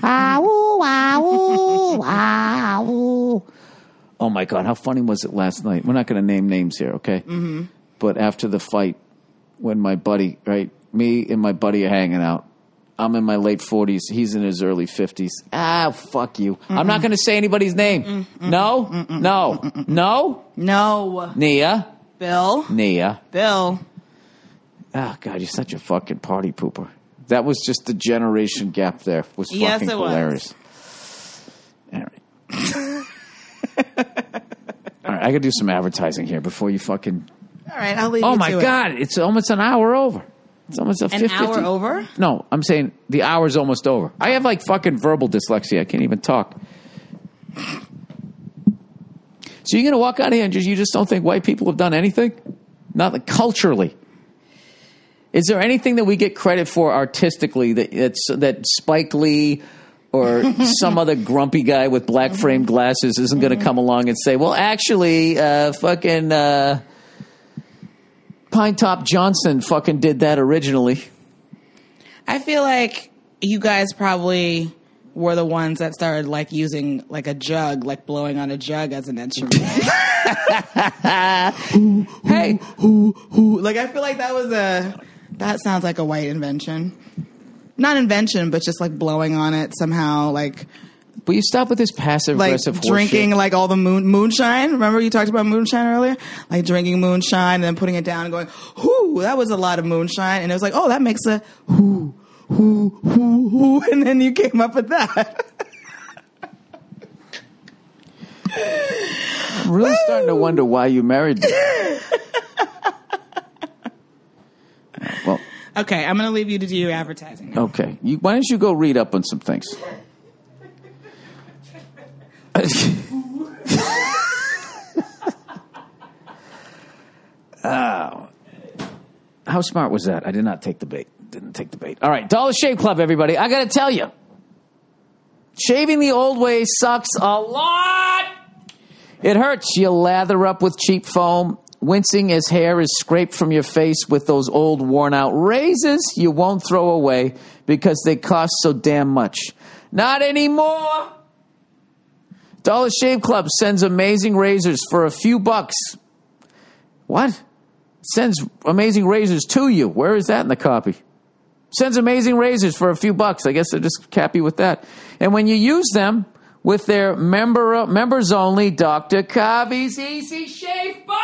Oh, my God. How funny was it last night? We're not going to name names here, okay? Mm-hmm. But after the fight, when my buddy, right, me and my buddy are hanging out. I'm in my late 40s. He's in his early 50s. Fuck you. Mm-mm. I'm not going to say anybody's name. Mm-mm. No? Mm-mm. No? Mm-mm. No? No. Nia? Bill? Nia? Bill? Oh, God, you're such a fucking party pooper. That was just the generation gap there. It was fucking hilarious. All right. All right, I got to do some advertising here before you fucking... All right, I'll leave you to it. Oh, my God, it's almost an hour over. It's almost an hour over? No, I'm saying the hour's almost over. I have like fucking verbal dyslexia. I can't even talk. So you're going to walk out of here and you just don't think white people have done anything? Not culturally. Is there anything that we get credit for artistically that Spike Lee or some other grumpy guy with black framed glasses isn't going to come along and say, well, actually, fucking... Pine Top Johnson fucking did that originally. I feel like you guys probably were the ones that started like using like a jug, like blowing on a jug as an instrument. Hey, like I feel like that sounds like a white invention. Not invention, but just like blowing on it somehow, like. Will you stop with this passive-aggressive like drinking horseshit? Like all the moonshine? Remember you talked about moonshine earlier? Like drinking moonshine and then putting it down and going, whoo, that was a lot of moonshine. And it was like, oh, that makes a whoo, whoo, whoo, whoo. And then you came up with that. I'm really starting to wonder why you married me. Well, okay, I'm going to leave you to do your advertising. Okay. Why don't you go read up on some things? How smart was that? I did not take the bait. Didn't take the bait. All right, Dollar Shave Club, everybody. I got to tell you, shaving the old way sucks a lot. It hurts. You lather up with cheap foam, wincing as hair is scraped from your face with those old worn-out razors you won't throw away because they cost so damn much. Not anymore. Dollar Shave Club sends amazing razors for a few bucks. What? Sends amazing razors to you. Where is that in the copy? Sends amazing razors for a few bucks. I guess they're just happy with that. And when you use them with their members only Dr. Kavi's Easy Shave Butter,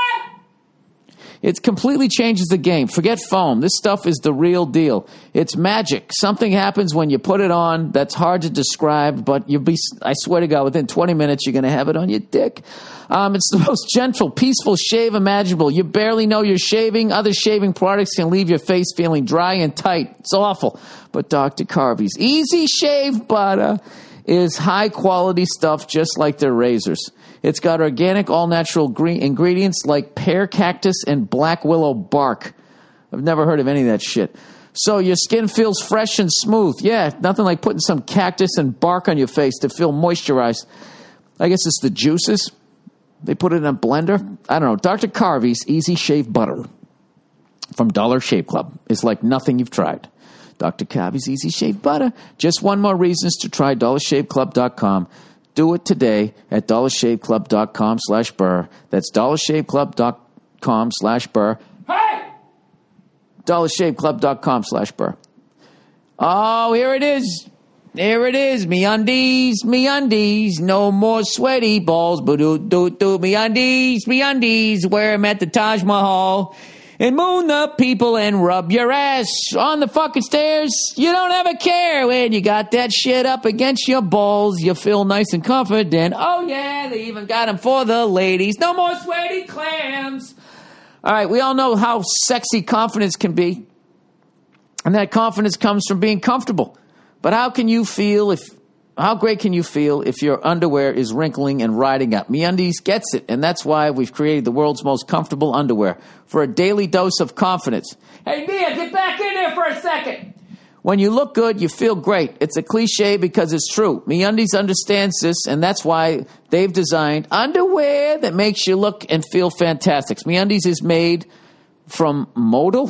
it completely changes the game. Forget foam. This stuff is the real deal. It's magic. Something happens when you put it on that's hard to describe, but I swear to God, within 20 minutes, you're going to have it on your dick. It's the most gentle, peaceful shave imaginable. You barely know you're shaving. Other shaving products can leave your face feeling dry and tight. It's awful. But Dr. Kavi's Easy Shave Butter is high-quality stuff just like their razors. It's got organic, all-natural ingredients like pear cactus and black willow bark. I've never heard of any of that shit. So your skin feels fresh and smooth. Yeah, nothing like putting some cactus and bark on your face to feel moisturized. I guess it's the juices. They put it in a blender. I don't know. Dr. Carvey's Easy Shave Butter from Dollar Shave Club is like nothing you've tried. Dr. Carvey's Easy Shave Butter. Just one more reason to try dollarshaveclub.com. Do it today at dollarshaveclub.com/Burr. That's dollarshaveclub.com/Burr. Hey! dollarshaveclub.com/Burr. Oh, here it is. There it is. Me undies. No more sweaty balls. Ba-do-do-do. Me undies. Wear them at the Taj Mahal. And moon the people and rub your ass on the fucking stairs. You don't ever care when you got that shit up against your balls. You feel nice and confident. Oh, yeah, they even got them for the ladies. No more sweaty clams. All right, we all know how sexy confidence can be. And that confidence comes from being comfortable. But how great can you feel if your underwear is wrinkling and riding up? MeUndies gets it, and that's why we've created the world's most comfortable underwear for a daily dose of confidence. Hey, Mia, get back in there for a second. When you look good, you feel great. It's a cliche because it's true. MeUndies understands this, and that's why they've designed underwear that makes you look and feel fantastic. MeUndies is made from modal,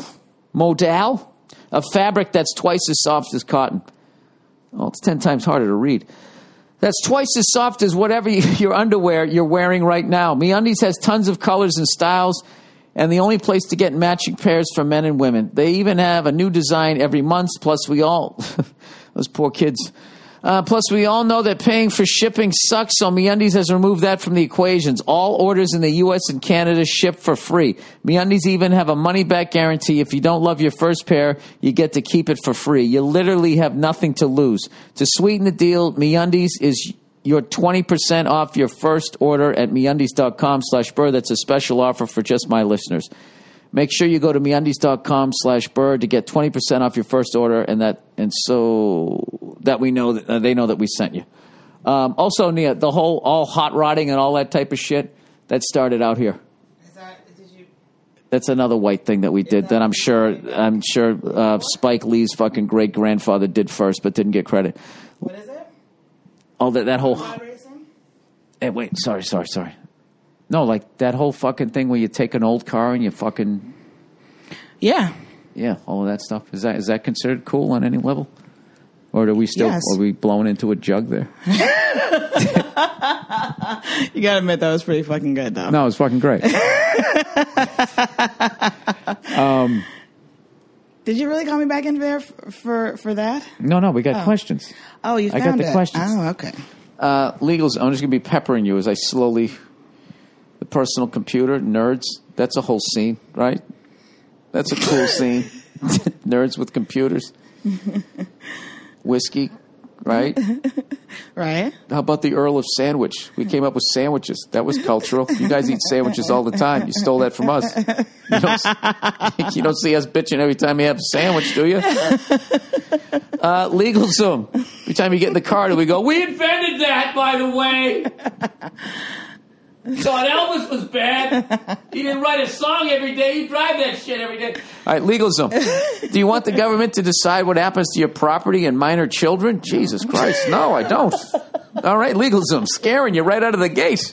a fabric that's twice as soft as cotton. Oh, it's 10 times harder to read. That's twice as soft as whatever your underwear you're wearing right now. MeUndies has tons of colors and styles, and the only place to get matching pairs for men and women. They even have a new design every month, plus we all, those poor kids, plus we all know that paying for shipping sucks, so MeUndies has removed that from the equations. All orders in the U.S. and Canada ship for free. MeUndies even have a money-back guarantee. If you don't love your first pair, you get to keep it for free. You literally have nothing to lose. To sweeten the deal, MeUndies is your 20% off your first order at MeUndies.com/Burr. That's a special offer for just my listeners. Make sure you go to MeUndies.com/Burr to get 20% off your first order, and so that we know that they know that we sent you. Also, Nia, the whole all hot rodding and all that type of shit that started out here. That's another white thing that we did that I'm sure Spike Lee's fucking great grandfather did first, but didn't get credit. What is it? Oh, that whole. Hey, wait, sorry. No, like that whole fucking thing where you take an old car and you fucking... Yeah. Yeah, all of that stuff. Is that considered cool on any level? Or are we still... Yes. Are we blowing into a jug there? You gotta admit, that was pretty fucking good, though. No, it was fucking great. Did you really call me back in there for that? No, we got questions. Oh, you found it. I got the questions. Oh, okay. Legals, I'm just going to be peppering you as I slowly... The personal computer, nerds, that's a whole scene, right? That's a cool scene. Nerds with computers. Whiskey, right? Right. How about the Earl of Sandwich? We came up with sandwiches. That was cultural. You guys eat sandwiches all the time. You stole that from us. You don't see us bitching every time you have a sandwich, do you? LegalZoom. Every time you get in the car, we go, we invented that, by the way. Thought Elvis was bad. He didn't write a song every day. He drive that shit every day. All right, LegalZoom. Do you want the government to decide what happens to your property and minor children? Jesus Christ, no, I don't. All right, LegalZoom, scaring you right out of the gate.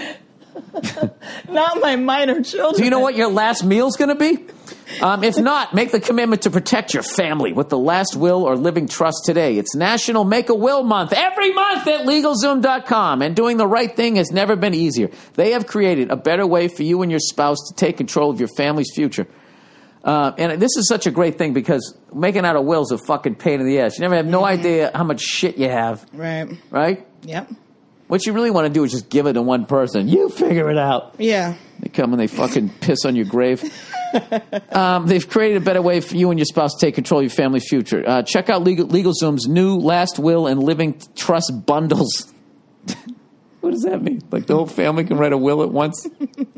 Not my minor children. Do you know what your last meal's going to be? If not, make the commitment to protect your family with the last will or living trust today. It's National Make a Will Month every month at LegalZoom.com, and doing the right thing has never been easier. They have created a better way for you and your spouse to take control of your family's future. And this is such a great thing because making out a will is a fucking pain in the ass. You never have no idea how much shit you have. Right. Right? Yep. What you really want to do is just give it to one person. You figure it out. Yeah. They come and they fucking piss on your grave. They've created a better way for you and your spouse to take control of your family's future. Check out LegalZoom's new last will and living trust bundles. What does that mean? Like the whole family can write a will at once?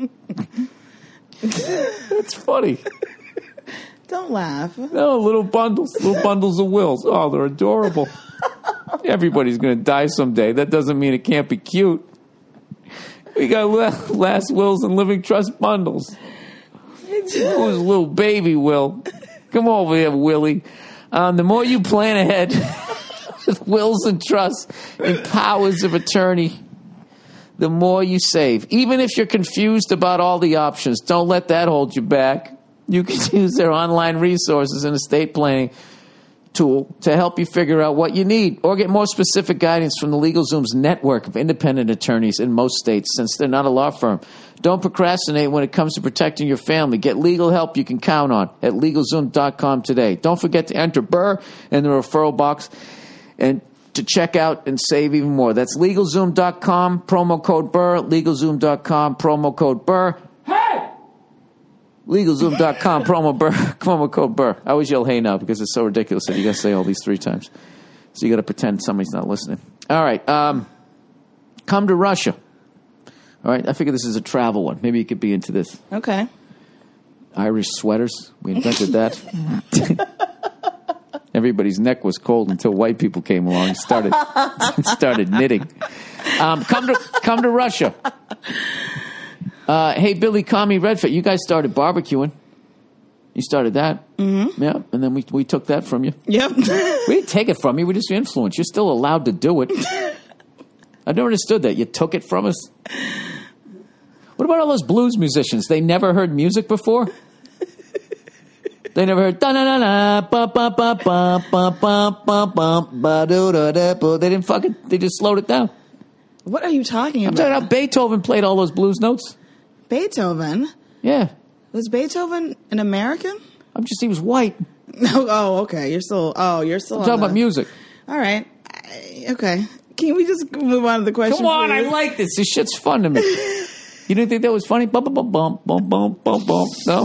That's funny. Don't laugh. No, little bundles of wills. Oh, they're adorable. Everybody's going to die someday. That doesn't mean it can't be cute. We got last wills and living trust bundles. Who's little baby Will? Come over here, Willie. The more you plan ahead with wills and trusts and powers of attorney, the more you save. Even if you're confused about all the options, don't let that hold you back. You can use their online resources and estate planning tool to help you figure out what you need, or get more specific guidance from the LegalZoom's network of independent attorneys in most states, since they're not a law firm. Don't procrastinate when it comes to protecting your family. Get legal help you can count on at LegalZoom.com today. Don't forget to enter Burr in the referral box and to check out and save even more. That's LegalZoom.com, promo code Burr, LegalZoom.com, promo code Burr. Hey! LegalZoom.com, promo code Burr. I always yell hey now because it's so ridiculous that you got to say all these 3 times. So you got to pretend somebody's not listening. All right. Come to Russia. All right. I figure this is a travel one. Maybe you could be into this. Okay. Irish sweaters. We invented that. Everybody's neck was cold until white people came along and started knitting. Come to Russia. Hey, Billy, Kami, Redford, you guys started barbecuing. You started that. Mm-hmm. Yeah, and then we took that from you. Yep. We didn't take it from you. We just influenced. You're still allowed to do it. I never understood that. You took it from us. What about all those blues musicians? They never heard music before? They never heard da-na-na-na, ba-ba-ba-ba-ba-ba-ba-ba, ba-do-da-da-ba. They didn't fucking, they just slowed it down. What are you talking about? I'm talking about Beethoven played all those blues notes. Beethoven? Yeah. Was Beethoven an American? He was white. Oh, okay. You're still I'm talking about music. All right. Okay. Can we just move on to the question? Come on, please? I like this. This shit's fun to me. You didn't think that was funny? Bum, bum, bum, bum, bum, bum, bum. No?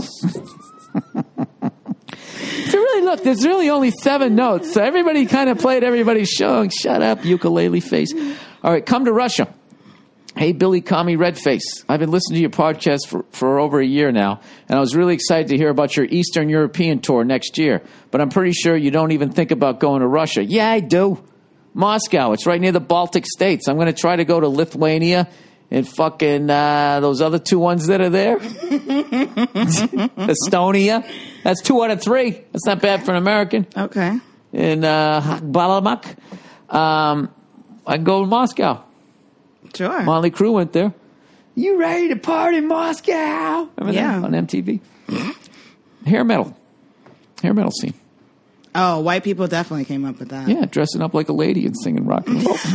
If you really look, there's really only 7 notes. So everybody kind of played everybody's show. Shut up, ukulele face. All right, come to Russia. Hey, Billy, Kami, Redface. I've been listening to your podcast for over a year now, and I was really excited to hear about your Eastern European tour next year. But I'm pretty sure you don't even think about going to Russia. Yeah, I do. Moscow. It's right near the Baltic states. I'm going to try to go to Lithuania and fucking those other 2 ones that are there. Estonia. That's 2 out of 3. That's not bad for an American. Okay. And Balamak. I can go to Moscow. Sure. Motley Crue went there. You ready to party in Moscow? Remember that on MTV? Hair metal scene. Oh, white people definitely came up with that. Yeah, dressing up like a lady and singing rock and roll.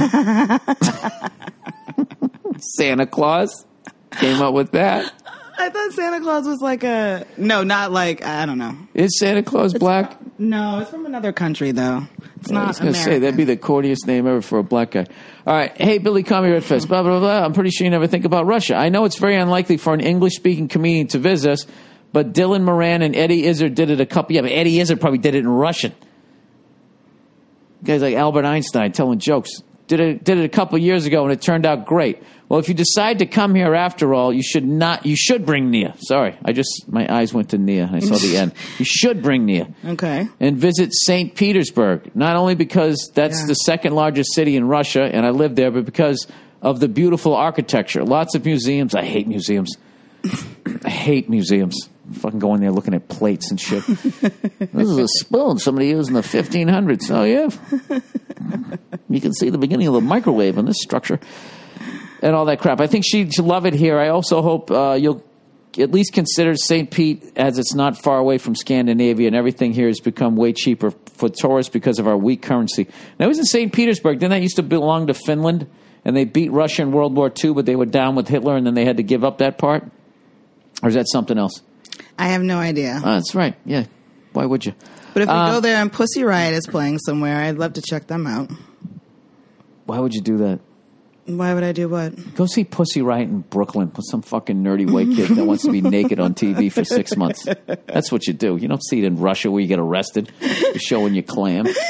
Santa Claus came up with that. I thought Santa Claus was like I don't know. Is Santa Claus black? No, it's from another country, though. It's not American. I was going to say, that'd be the corniest name ever for a black guy. All right. Hey, Billy, Kami, Redfest, blah, blah, blah. I'm pretty sure you never think about Russia. I know it's very unlikely for an English-speaking comedian to visit us, but Dylan Moran and Eddie Izzard did it a couple... Yeah, but Eddie Izzard probably did it in Russian. Guys like Albert Einstein telling jokes. Did it a couple years ago, and it turned out great. Well, if you decide to come here after all, you should bring Nia. Sorry, my eyes went to Nia, and I saw the end. You should bring Nia. Okay. And visit St. Petersburg, not only because that's the second largest city in Russia, and I live there, but because of the beautiful architecture. Lots of museums. I hate museums. I hate museums. Fucking going there looking at plates and shit. This is a spoon somebody used in the 1500s. Oh, yeah. You can see the beginning of the microwave in this structure. And all that crap. I think she'd love it here. I also hope you'll at least consider St. Pete, as it's not far away from Scandinavia, and everything here has become way cheaper for tourists because of our weak currency. Now, it was in St. Petersburg. Didn't that used to belong to Finland? And they beat Russia in World War II, but they were down with Hitler, and then they had to give up that part? Or is that something else? I have no idea. That's right. Yeah. Why would you? But if we go there and Pussy Riot is playing somewhere, I'd love to check them out. Why would you do that? Why would I do what? Go see Pussy Riot in Brooklyn with some fucking nerdy white kid that wants to be naked on TV for 6 months. That's what you do. You don't see it in Russia where you get arrested for showing your clam. You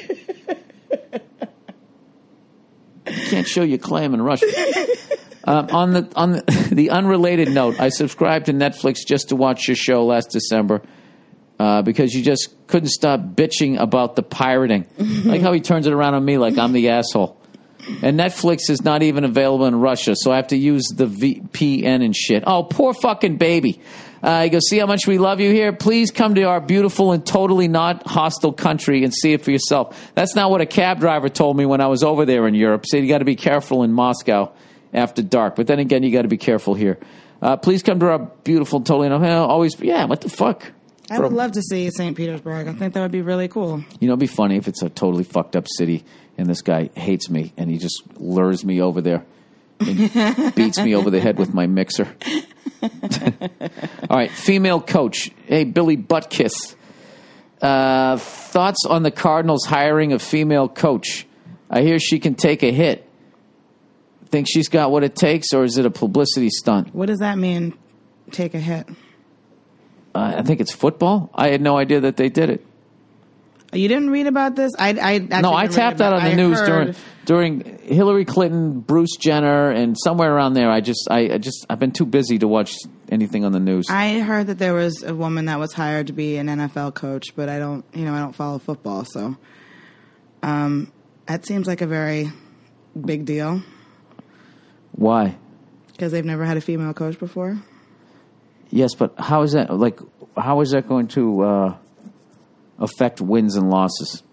can't show your clam in Russia. On the unrelated note, I subscribed to Netflix just to watch your show last December because you just couldn't stop bitching about the pirating. Like how he turns it around on me like I'm the asshole. And Netflix is not even available in Russia, so I have to use the VPN and shit. Oh, poor fucking baby. He goes, see how much we love you here? Please come to our beautiful and totally not hostile country and see it for yourself. That's not what a cab driver told me when I was over there in Europe. Said you got to be careful in Moscow after dark. But then again, you got to be careful here. Please come to our beautiful, totally not always. Yeah, what the fuck? I would love to see St. Petersburg. I think that would be really cool. You know, it'd be funny if it's a totally fucked up city and this guy hates me and he just lures me over there and beats me over the head with my mixer. All right, female coach. Hey, Billy Buttkiss. Thoughts on the Cardinals hiring a female coach? I hear she can take a hit. Think she's got what it takes, or is it a publicity stunt? What does that mean, take a hit? I think it's football. I had no idea that they did it. You didn't read about this? I tapped that on the news during Hillary Clinton, Bruce Jenner, and somewhere around there. I've been too busy to watch anything on the news. I heard that there was a woman that was hired to be an NFL coach, but I don't follow football, so that seems like a very big deal. Why? Because they've never had a female coach before. Yes, but how is that going to affect wins and losses?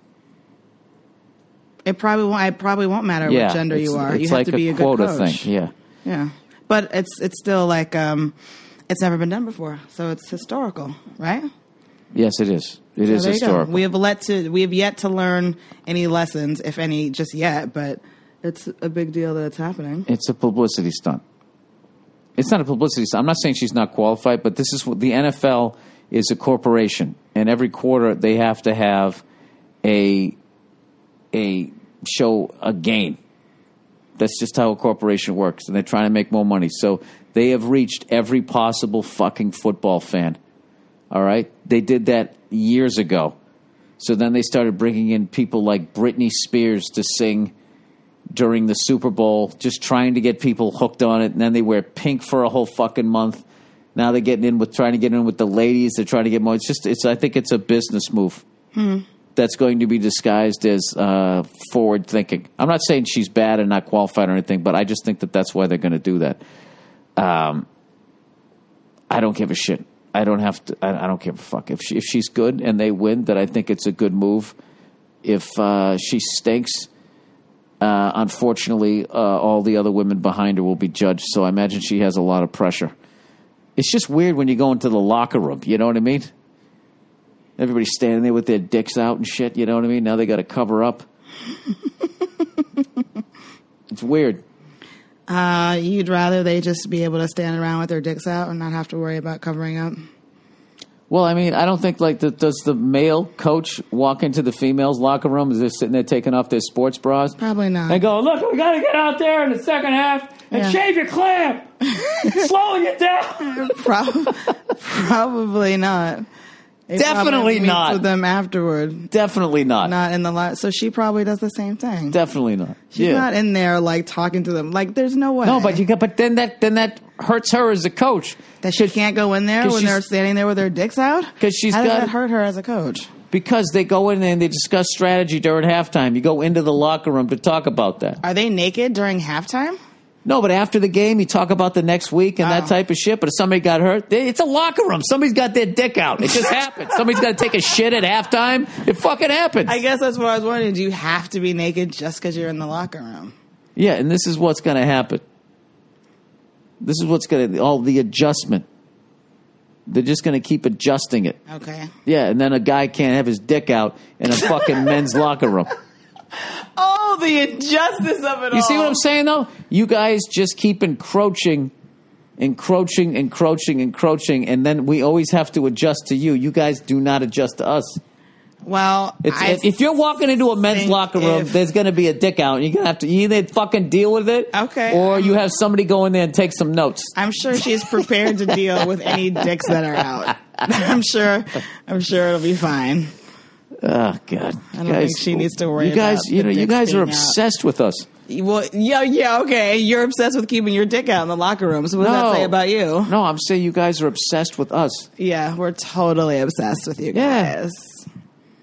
It probably won't matter what gender you are. You have to be a good coach. It's like a quota thing. Yeah. But it's still like it's never been done before, so it's historical, right? Yes, it is. It is historical. We have yet to learn any lessons, if any, just yet. But it's a big deal that it's happening. It's a publicity stunt. It's not a publicity stunt. I'm not saying she's not qualified, but this is what the NFL is, a corporation, and every quarter they have to have a gain. That's just how a corporation works, and they're trying to make more money. So they have reached every possible fucking football fan. All right? They did that years ago. So then they started bringing in people like Britney Spears to sing during the Super Bowl, just trying to get people hooked on it. And then they wear pink for a whole fucking month. Now they're trying to get in with the ladies. They're trying to get more. I think it's a business move. That's going to be disguised as forward thinking. I'm not saying she's bad and not qualified or anything, but I just think that that's why they're going to do that. I don't give a shit. I don't give a fuck. If she's good and they win, then I think it's a good move. If she stinks, unfortunately, all the other women behind her will be judged. So I imagine she has a lot of pressure. It's just weird when you go into the locker room. You know what I mean? Everybody's standing there with their dicks out and shit. You know what I mean? Now they got to cover up. It's weird. You'd rather they just be able to stand around with their dicks out and not have to worry about covering up? Well, I mean, I don't think does the male coach walk into the females' locker room as they're sitting there taking off their sports bras? Probably not. And go, look, we got to get out there in the second half and shave your clamp. Slowing it down. Probably not. Definitely not. With them afterward. Definitely not. Not in the so she probably does the same thing. Definitely not. She's not in there like talking to them. Like there's no way. No, but then that hurts her as a coach. That she can't go in there when they're standing there with their dicks out? Because How does that hurt her as a coach? Because they go in there and they discuss strategy during halftime. You go into the locker room to talk about that. Are they naked during halftime? No, but after the game, you talk about the next week and that type of shit. But if somebody got hurt, it's a locker room. Somebody's got their dick out. It just happens. Somebody's got to take a shit at halftime. It fucking happens. I guess that's what I was wondering. Do you have to be naked just because you're in the locker room? Yeah, and this is what's going to happen. This is what's going to, all the adjustment. They're just going to keep adjusting it. Okay. Yeah, and then a guy can't have his dick out in a fucking men's locker room. Oh, the injustice of it all. You see what I'm saying, though? You guys just keep encroaching, and then we always have to adjust to you. You guys do not adjust to us. Well, if you're walking into a men's locker room, there's going to be a dick out, and you're going to have to either fucking deal with it, or you have somebody go in there and take some notes. I'm sure she's prepared to deal with any dicks that are out. I'm sure it'll be fine. Oh God! I don't think she needs to worry. You guys, about you guys are obsessed with us. Well, yeah, okay. You're obsessed with keeping your dick out in the locker room. So what does that say about you? No, I'm saying you guys are obsessed with us. Yeah, we're totally obsessed with you guys.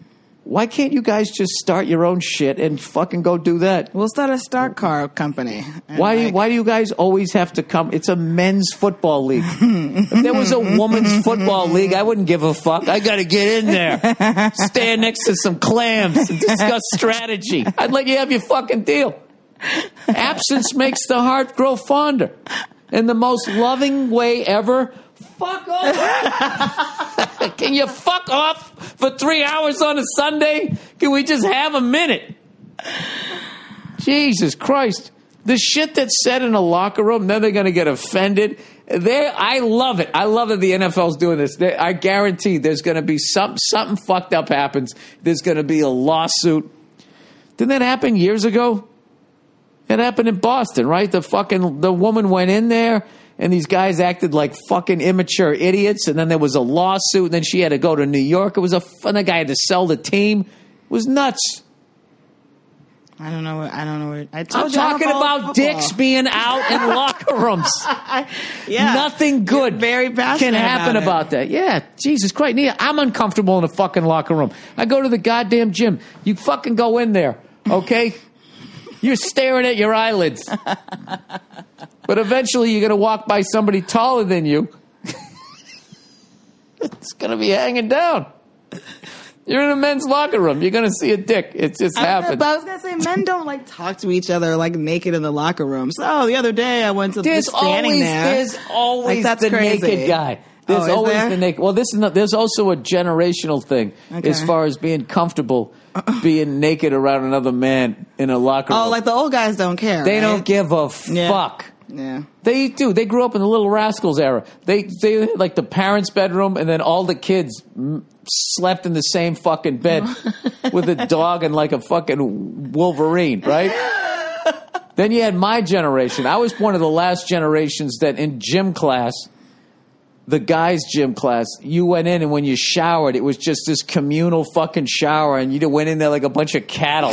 Why can't you guys just start your own shit and fucking go do that? We'll start a stock car company. Why do you guys always have to come? It's a men's football league. If there was a women's football league, I wouldn't give a fuck. I got to get in there, stand next to some clams and discuss strategy. I'd let you have your fucking deal. Absence makes the heart grow fonder. In the most loving way ever, fuck off. Can you fuck off for 3 hours on a Sunday? Can we just have a minute? Jesus Christ. The shit that's said in a locker room, then they're going to get offended. I love it. I love that the NFL's doing this. I guarantee there's going to be something fucked up happens. There's going to be a lawsuit. Didn't that happen years ago? It happened in Boston, right? The woman went in there, and these guys acted like fucking immature idiots, and then there was a lawsuit, and then she had to go to New York. And the guy had to sell the team. It was nuts. I don't know. I'm talking about dicks being out in locker rooms. Yeah, nothing good can happen about that. Yeah, Jesus Christ. I'm uncomfortable in a fucking locker room. I go to the goddamn gym. You fucking go in there, okay? You're staring at your eyelids. But eventually you're going to walk by somebody taller than you. It's going to be hanging down. You're in a men's locker room. You're going to see a dick. It just happens. But I was going to say, men don't talk to each other naked in the locker room. So the other day I went to there's always the crazy. Naked guy. There's always the naked. Well, there's also a generational thing as far as being comfortable being naked around another man in a locker room. Oh, the old guys don't care. They don't give a fuck. Yeah. They do. They grew up in the Little Rascals era. They like the parents' bedroom, and then all the kids slept in the same fucking bed with a dog and like a fucking Wolverine, right? Then you had my generation. I was one of the last generations that in gym class, the guys' gym class, you went in and when you showered, it was just this communal fucking shower, and you went in there like a bunch of cattle.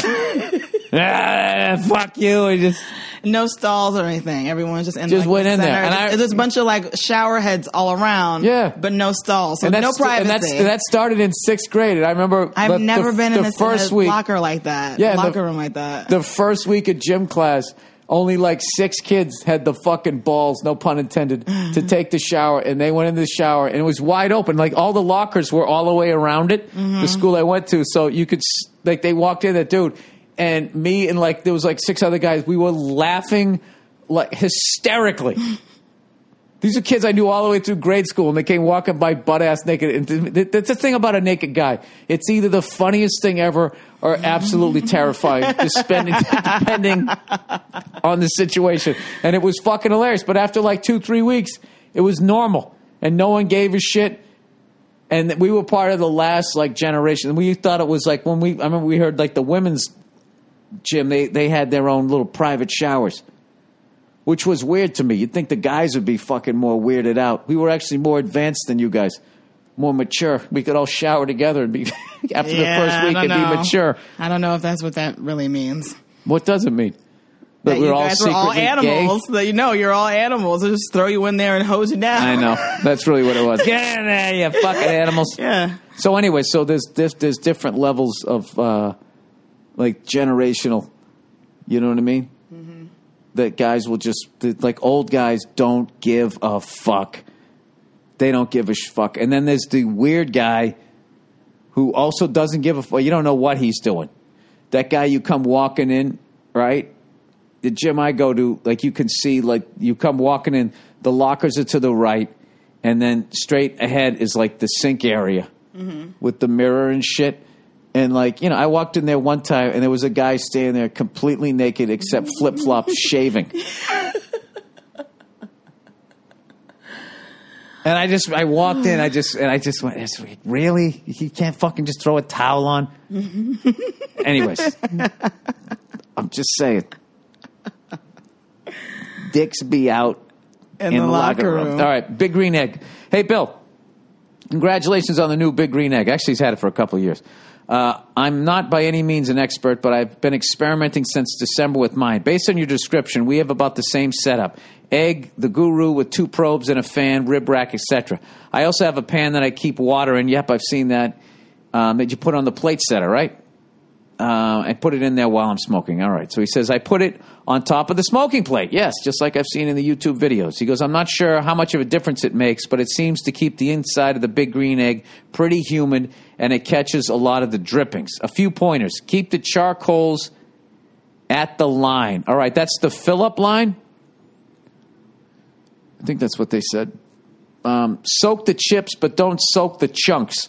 Fuck you. And just no stalls or anything. Everyone just went in there. And there's a bunch of shower heads all around. Yeah, but no stalls. So no privacy. And that started in 6th grade. And I remember I've never been in a locker like that. Yeah, locker room like that. The first week of gym class, only 6 kids had the fucking balls, no pun intended, to take the shower. And they went into the shower and it was wide open. All the lockers were all the way around it, the school I went to. So you could, they walked in, that dude. And me and there was 6 other guys. We were laughing hysterically. These are kids I knew all the way through grade school, and they came walking by butt ass naked. And that's the thing about a naked guy. It's either the funniest thing ever or absolutely terrifying, depending on the situation. And it was fucking hilarious. But after 2-3 weeks, it was normal, and no one gave a shit. And we were part of the last generation. And we thought it was I remember we heard the women's gym, they had their own little private showers, which was weird to me. You'd think the guys would be fucking more weirded out. We were actually more advanced than you guys, more mature. We could all shower together and be after the first week and be mature. I don't know if that's what that really means. What does it mean? That you guys were all animals. That you're all animals. They'll just throw you in there and hose you down. I know. That's really what it was. Get in there, you fucking animals. Yeah. So anyway, there's different levels of generational, you know what I mean? Mm-hmm. That guys will just, old guys don't give a fuck. They don't give a fuck. And then there's the weird guy who also doesn't give a fuck. You don't know what he's doing. That guy you come walking in, right? The gym I go to, you can see, you come walking in, the lockers are to the right, and then straight ahead is the sink area with the mirror and shit. And I walked in there one time and there was a guy standing there completely naked except flip-flops shaving. And I walked in, I just went, really? You can't fucking just throw a towel on? Anyways, I'm just saying. Dicks be out in the locker room. All right, Big Green Egg. Hey, Bill, congratulations on the new Big Green Egg. Actually, he's had it for a couple of years. I'm not by any means an expert, but I've been experimenting since December with mine. Based on your description, we have about the same setup. Egg, the Guru with 2 probes and a fan, rib rack, etc. I also have a pan that I keep water in. Yep, I've seen that. that you put on the plate setter, right? I put it in there while I'm smoking. All right. So he says, I put it on top of the smoking plate. Yes, just like I've seen in the YouTube videos. He goes, I'm not sure how much of a difference it makes, but it seems to keep the inside of the big green egg pretty humid, and it catches a lot of the drippings. A few pointers. Keep the charcoals at the line. All right, that's the fill-up line. I think that's what they said. Soak the chips, but don't soak the chunks.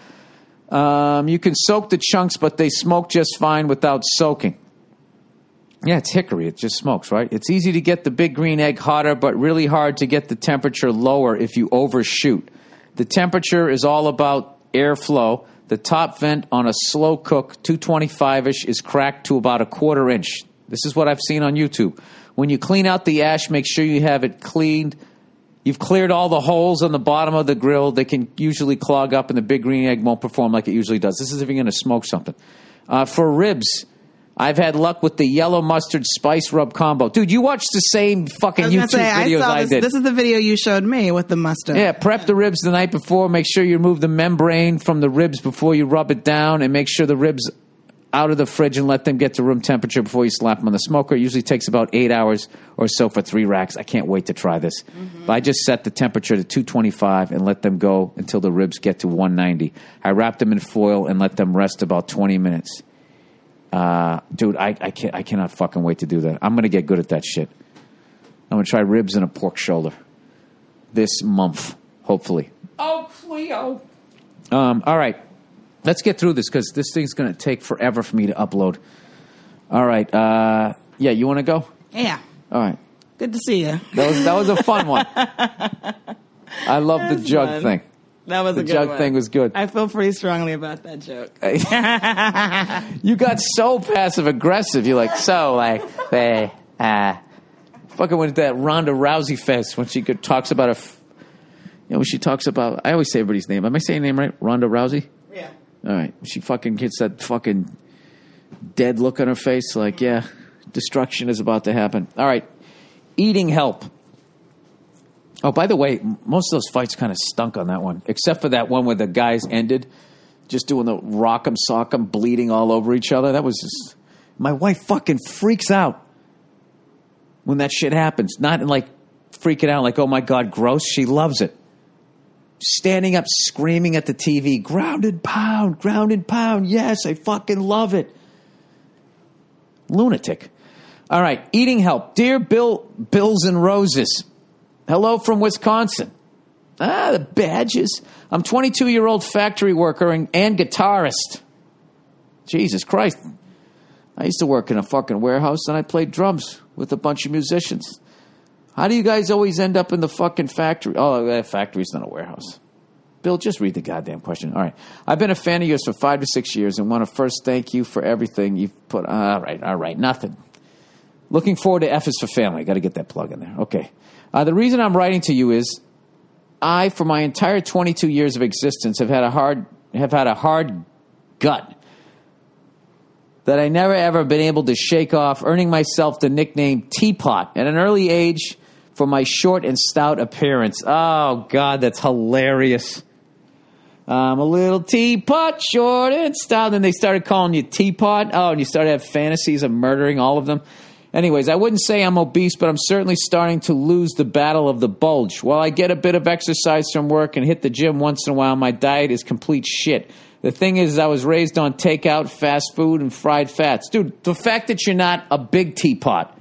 You can soak the chunks, but they smoke just fine without soaking. Yeah, it's hickory. It just smokes, right? It's easy to get the big green egg hotter, but really hard to get the temperature lower if you overshoot. The temperature is all about airflow. The top vent on a slow cook, 225-ish, is cracked to about a 1/4 inch. This is what I've seen on YouTube. When you clean out the ash, make sure you have it cleaned. You've cleared all the holes on the bottom of the grill. They can usually clog up, and the big green egg won't perform like it usually does. This is if you're going to smoke something. For ribs, I've had luck with the yellow mustard spice rub combo. Dude, you watch the same fucking YouTube videos I did. This is the video you showed me with the mustard. Yeah, prep the ribs the night before. Make sure you remove the membrane from the ribs before you rub it down, and make sure the ribs out of the fridge and let them get to room temperature before you slap them on the smoker. It usually takes about 8 hours or so for 3 racks. I can't wait to try this. Mm-hmm. But I just set the temperature to 225 and let them go until the ribs get to 190. I wrap them in foil and let them rest about 20 minutes. Dude, I cannot fucking wait to do that. I'm going to get good at that shit. I'm going to try ribs and a pork shoulder this month, hopefully. Oh, Cleo. All right. Let's get through this because this thing's going to take forever for me to upload. All right. Yeah, you want to go? Yeah. All right. Good to see you. That was a fun one. I love the jug thing. That was a good one. The jug thing was good. I feel pretty strongly about that joke. You got so passive aggressive. You're like, fucking with that Ronda Rousey fest when she talks about when she talks about, I always say everybody's name. Am I saying her name right? Ronda Rousey? Yeah. All right. She fucking gets that fucking dead look on her face. Like, yeah, destruction is about to happen. All right. Eating help. Oh, by the way, most of those fights kind of stunk on that one, except for that one where the guys ended just doing the rock'em sock'em, bleeding all over each other. That was just, my wife fucking freaks out when that shit happens. Not like freaking out like, oh my God, gross. She loves it. Standing up, screaming at the TV, ground and pound. Yes, I fucking love it. Lunatic. All right, eating help. Dear Bills and Roses. Hello from Wisconsin. The badges. I'm 22-year-old factory worker and guitarist. Jesus Christ. I used to work in a fucking warehouse and I played drums with a bunch of musicians. How do you guys always end up in the fucking factory? Oh, that factory's not a warehouse. Bill, just read the goddamn question. All right. I've been a fan of yours for 5 to 6 years and want to first thank you for everything you've put. All right. Nothing. Looking forward to F is for Family. Got to get that plug in there. Okay. The reason I'm writing to you is I, for my entire 22 years of existence, have had a hard gut that I never ever been able to shake off, earning myself the nickname Teapot at an early age for my short and stout appearance. Oh, God, that's hilarious. I'm a little teapot, short and stout. Then they started calling you Teapot. Oh, and you started to have fantasies of murdering all of them. Anyways, I wouldn't say I'm obese, but I'm certainly starting to lose the battle of the bulge. While I get a bit of exercise from work and hit the gym once in a while, my diet is complete shit. The thing is, I was raised on takeout, fast food, and fried fats. Dude, the fact that you're not a big teapot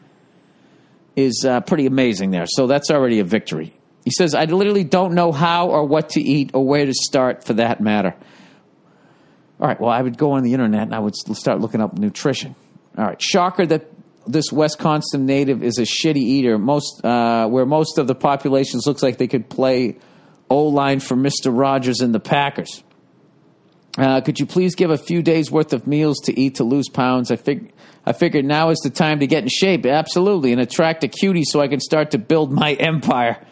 is pretty amazing there. So that's already a victory. He says, I literally don't know how or what to eat or where to start for that matter. All right, well, I would go on the internet and I would start looking up nutrition. All right, shocker that this Wisconsin native is a shitty eater, where most of the populations looks like they could play O-line for Mr. Rogers and the Packers. Could you please give a few days' worth of meals to eat to lose pounds? I figured now is the time to get in shape, absolutely, and attract a cutie so I can start to build my empire.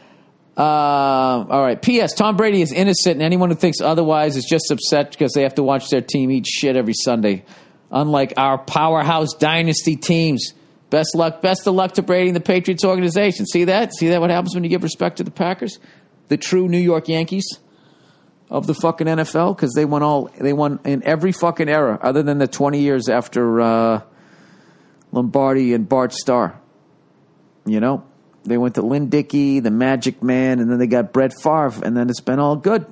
All right. P.S. Tom Brady is innocent, and anyone who thinks otherwise is just upset because they have to watch their team eat shit every Sunday. Unlike our powerhouse dynasty teams. Best of luck to Brady and the Patriots organization. See that? What happens when you give respect to the Packers? The true New York Yankees. of the fucking NFL because they won in every fucking era other than the 20 years after Lombardi and Bart Starr. You know, they went to Lynn Dickey, the Magic Man, and then they got Brett Favre, and then it's been all good.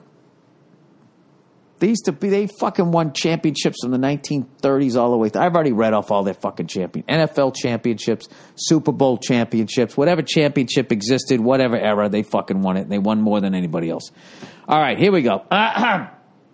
They fucking won championships from the 1930s all the way through. I've already read off all their fucking NFL championships, Super Bowl championships, whatever championship existed, whatever era, they fucking won it. And they won more than anybody else. All right, here we go. All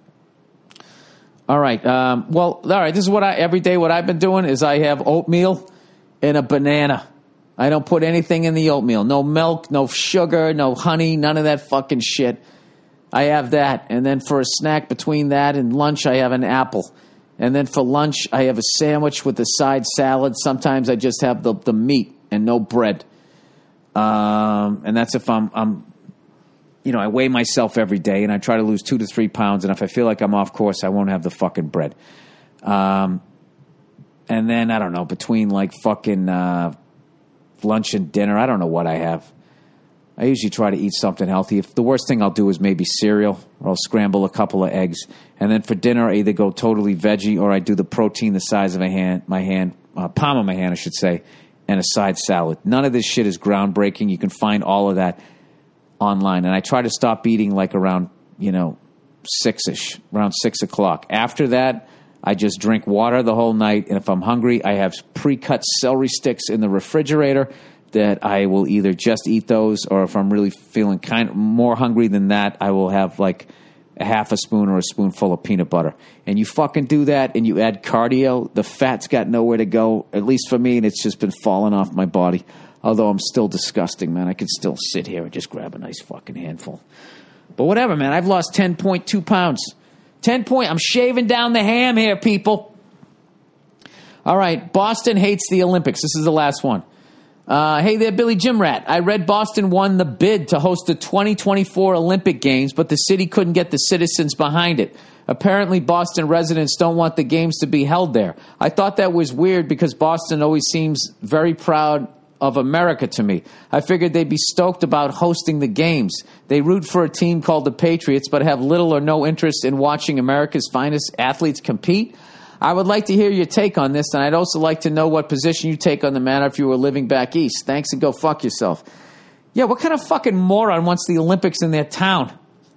right. All right. This is every day what I've been doing is I have oatmeal and a banana. I don't put anything in the oatmeal. No milk, no sugar, no honey, none of that fucking shit. I have that. And then for a snack between that and lunch, I have an apple. And then for lunch, I have a sandwich with a side salad. Sometimes I just have the meat and no bread. And that's if I'm I weigh myself every day and I try to lose 2 to 3 pounds. And if I feel like I'm off course, I won't have the fucking bread. And then, I don't know, between like fucking lunch and dinner, I don't know what I have. I usually try to eat something healthy. If the worst thing I'll do is maybe cereal, or I'll scramble a couple of eggs. And then for dinner, I either go totally veggie or I do the protein the size of palm of my hand, I should say, and a side salad. None of this shit is groundbreaking. You can find all of that online. And I try to stop eating like around, 6-ish, around 6 o'clock. After that, I just drink water the whole night. And if I'm hungry, I have pre-cut celery sticks in the refrigerator that I will either just eat those, or if I'm really feeling kind of more hungry than that, I will have like a half a spoon or a spoonful of peanut butter. And you fucking do that and you add cardio, the fat's got nowhere to go, at least for me, and it's just been falling off my body. Although I'm still disgusting, man. I could still sit here and just grab a nice fucking handful. But whatever, man. I've lost 10.2 pounds. I'm shaving down the ham here, people. All right, Boston hates the Olympics. This is the last one. Hey there, Billy Jim Rat. I read Boston won the bid to host the 2024 Olympic Games, but the city couldn't get the citizens behind it. Apparently, Boston residents don't want the games to be held there. I thought that was weird because Boston always seems very proud of America to me. I figured they'd be stoked about hosting the games. They root for a team called the Patriots, but have little or no interest in watching America's finest athletes compete. I would like to hear your take on this, and I'd also like to know what position you take on the matter if you were living back east. Thanks, and go fuck yourself. Yeah, what kind of fucking moron wants the Olympics in their town?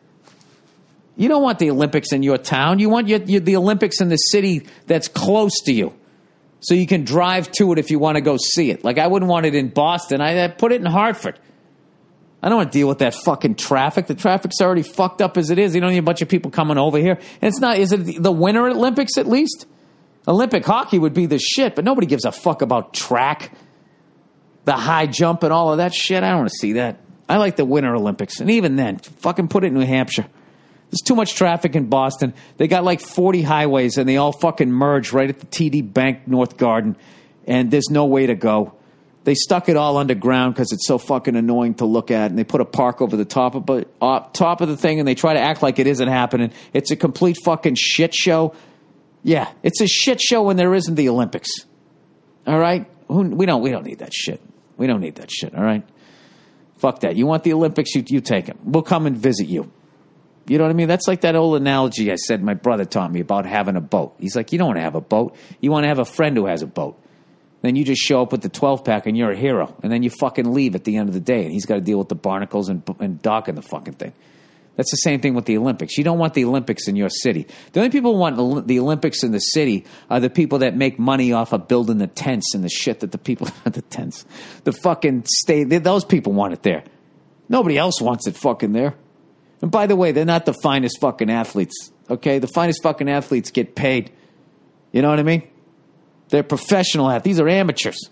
You don't want the Olympics in your town. You want the Olympics in the city that's close to you, so you can drive to it if you want to go see it. Like, I wouldn't want it in Boston. I'd put it in Hartford. I don't want to deal with that fucking traffic. The traffic's already fucked up as it is. You don't need a bunch of people coming over here. And it's not, is it the Winter Olympics at least? Olympic hockey would be the shit, but nobody gives a fuck about track, the high jump and all of that shit. I don't want to see that. I like the Winter Olympics. And even then, fucking put it in New Hampshire. There's too much traffic in Boston. They got like 40 highways and they all fucking merge right at the TD Bank North Garden. And there's no way to go. They stuck it all underground because it's so fucking annoying to look at. And they put a park over the top of the thing and they try to act like it isn't happening. It's a complete fucking shit show. Yeah, it's a shit show when there isn't the Olympics. All right? We don't need that shit. We don't need that shit, all right? Fuck that. You want the Olympics, you take them. We'll come and visit you. You know what I mean? That's like that old analogy I said my brother taught me about having a boat. He's like, you don't want to have a boat. You want to have a friend who has a boat. Then you just show up with the 12-pack and you're a hero. And then you fucking leave at the end of the day. And he's got to deal with the barnacles and docking the fucking thing. That's the same thing with the Olympics. You don't want the Olympics in your city. The only people who want the Olympics in the city are the people that make money off of building the tents and the shit that the people, the tents, the fucking state, those people want it there. Nobody else wants it fucking there. And by the way, they're not the finest fucking athletes, okay? The finest fucking athletes get paid. You know what I mean? They're professional athletes. These are amateurs.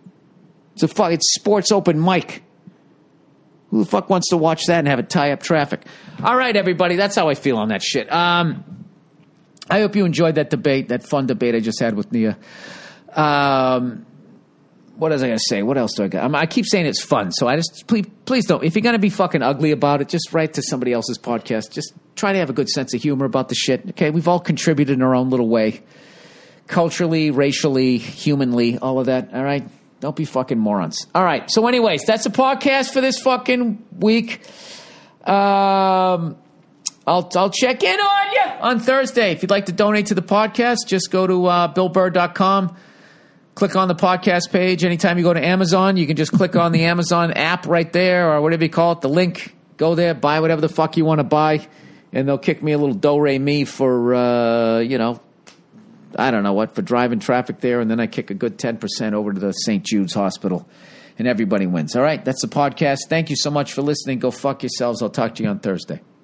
It's sports open mic. Who the fuck wants to watch that and have it tie up traffic? All right, everybody. That's how I feel on that shit. I hope you enjoyed that debate, that fun debate I just had with Nia. What was I going to say? What else do I got? I keep saying it's fun, so I just please don't. If you're going to be fucking ugly about it, just write to somebody else's podcast. Just try to have a good sense of humor about the shit. Okay, we've all contributed in our own little way, culturally, racially, humanly, all of that. All right. Don't be fucking morons. All right. So anyways, that's a podcast for this fucking week. I'll check in on you on Thursday. If you'd like to donate to the podcast, just go to BillBurr.com. Click on the podcast page. Anytime you go to Amazon, you can just click on the Amazon app right there, or whatever you call it, the link. Go there, buy whatever the fuck you want to buy, and they'll kick me a little do-re-mi for, I don't know what, for driving traffic there, and then I kick a good 10% over to the St. Jude's Hospital, and everybody wins. All right, that's the podcast. Thank you so much for listening. Go fuck yourselves. I'll talk to you on Thursday.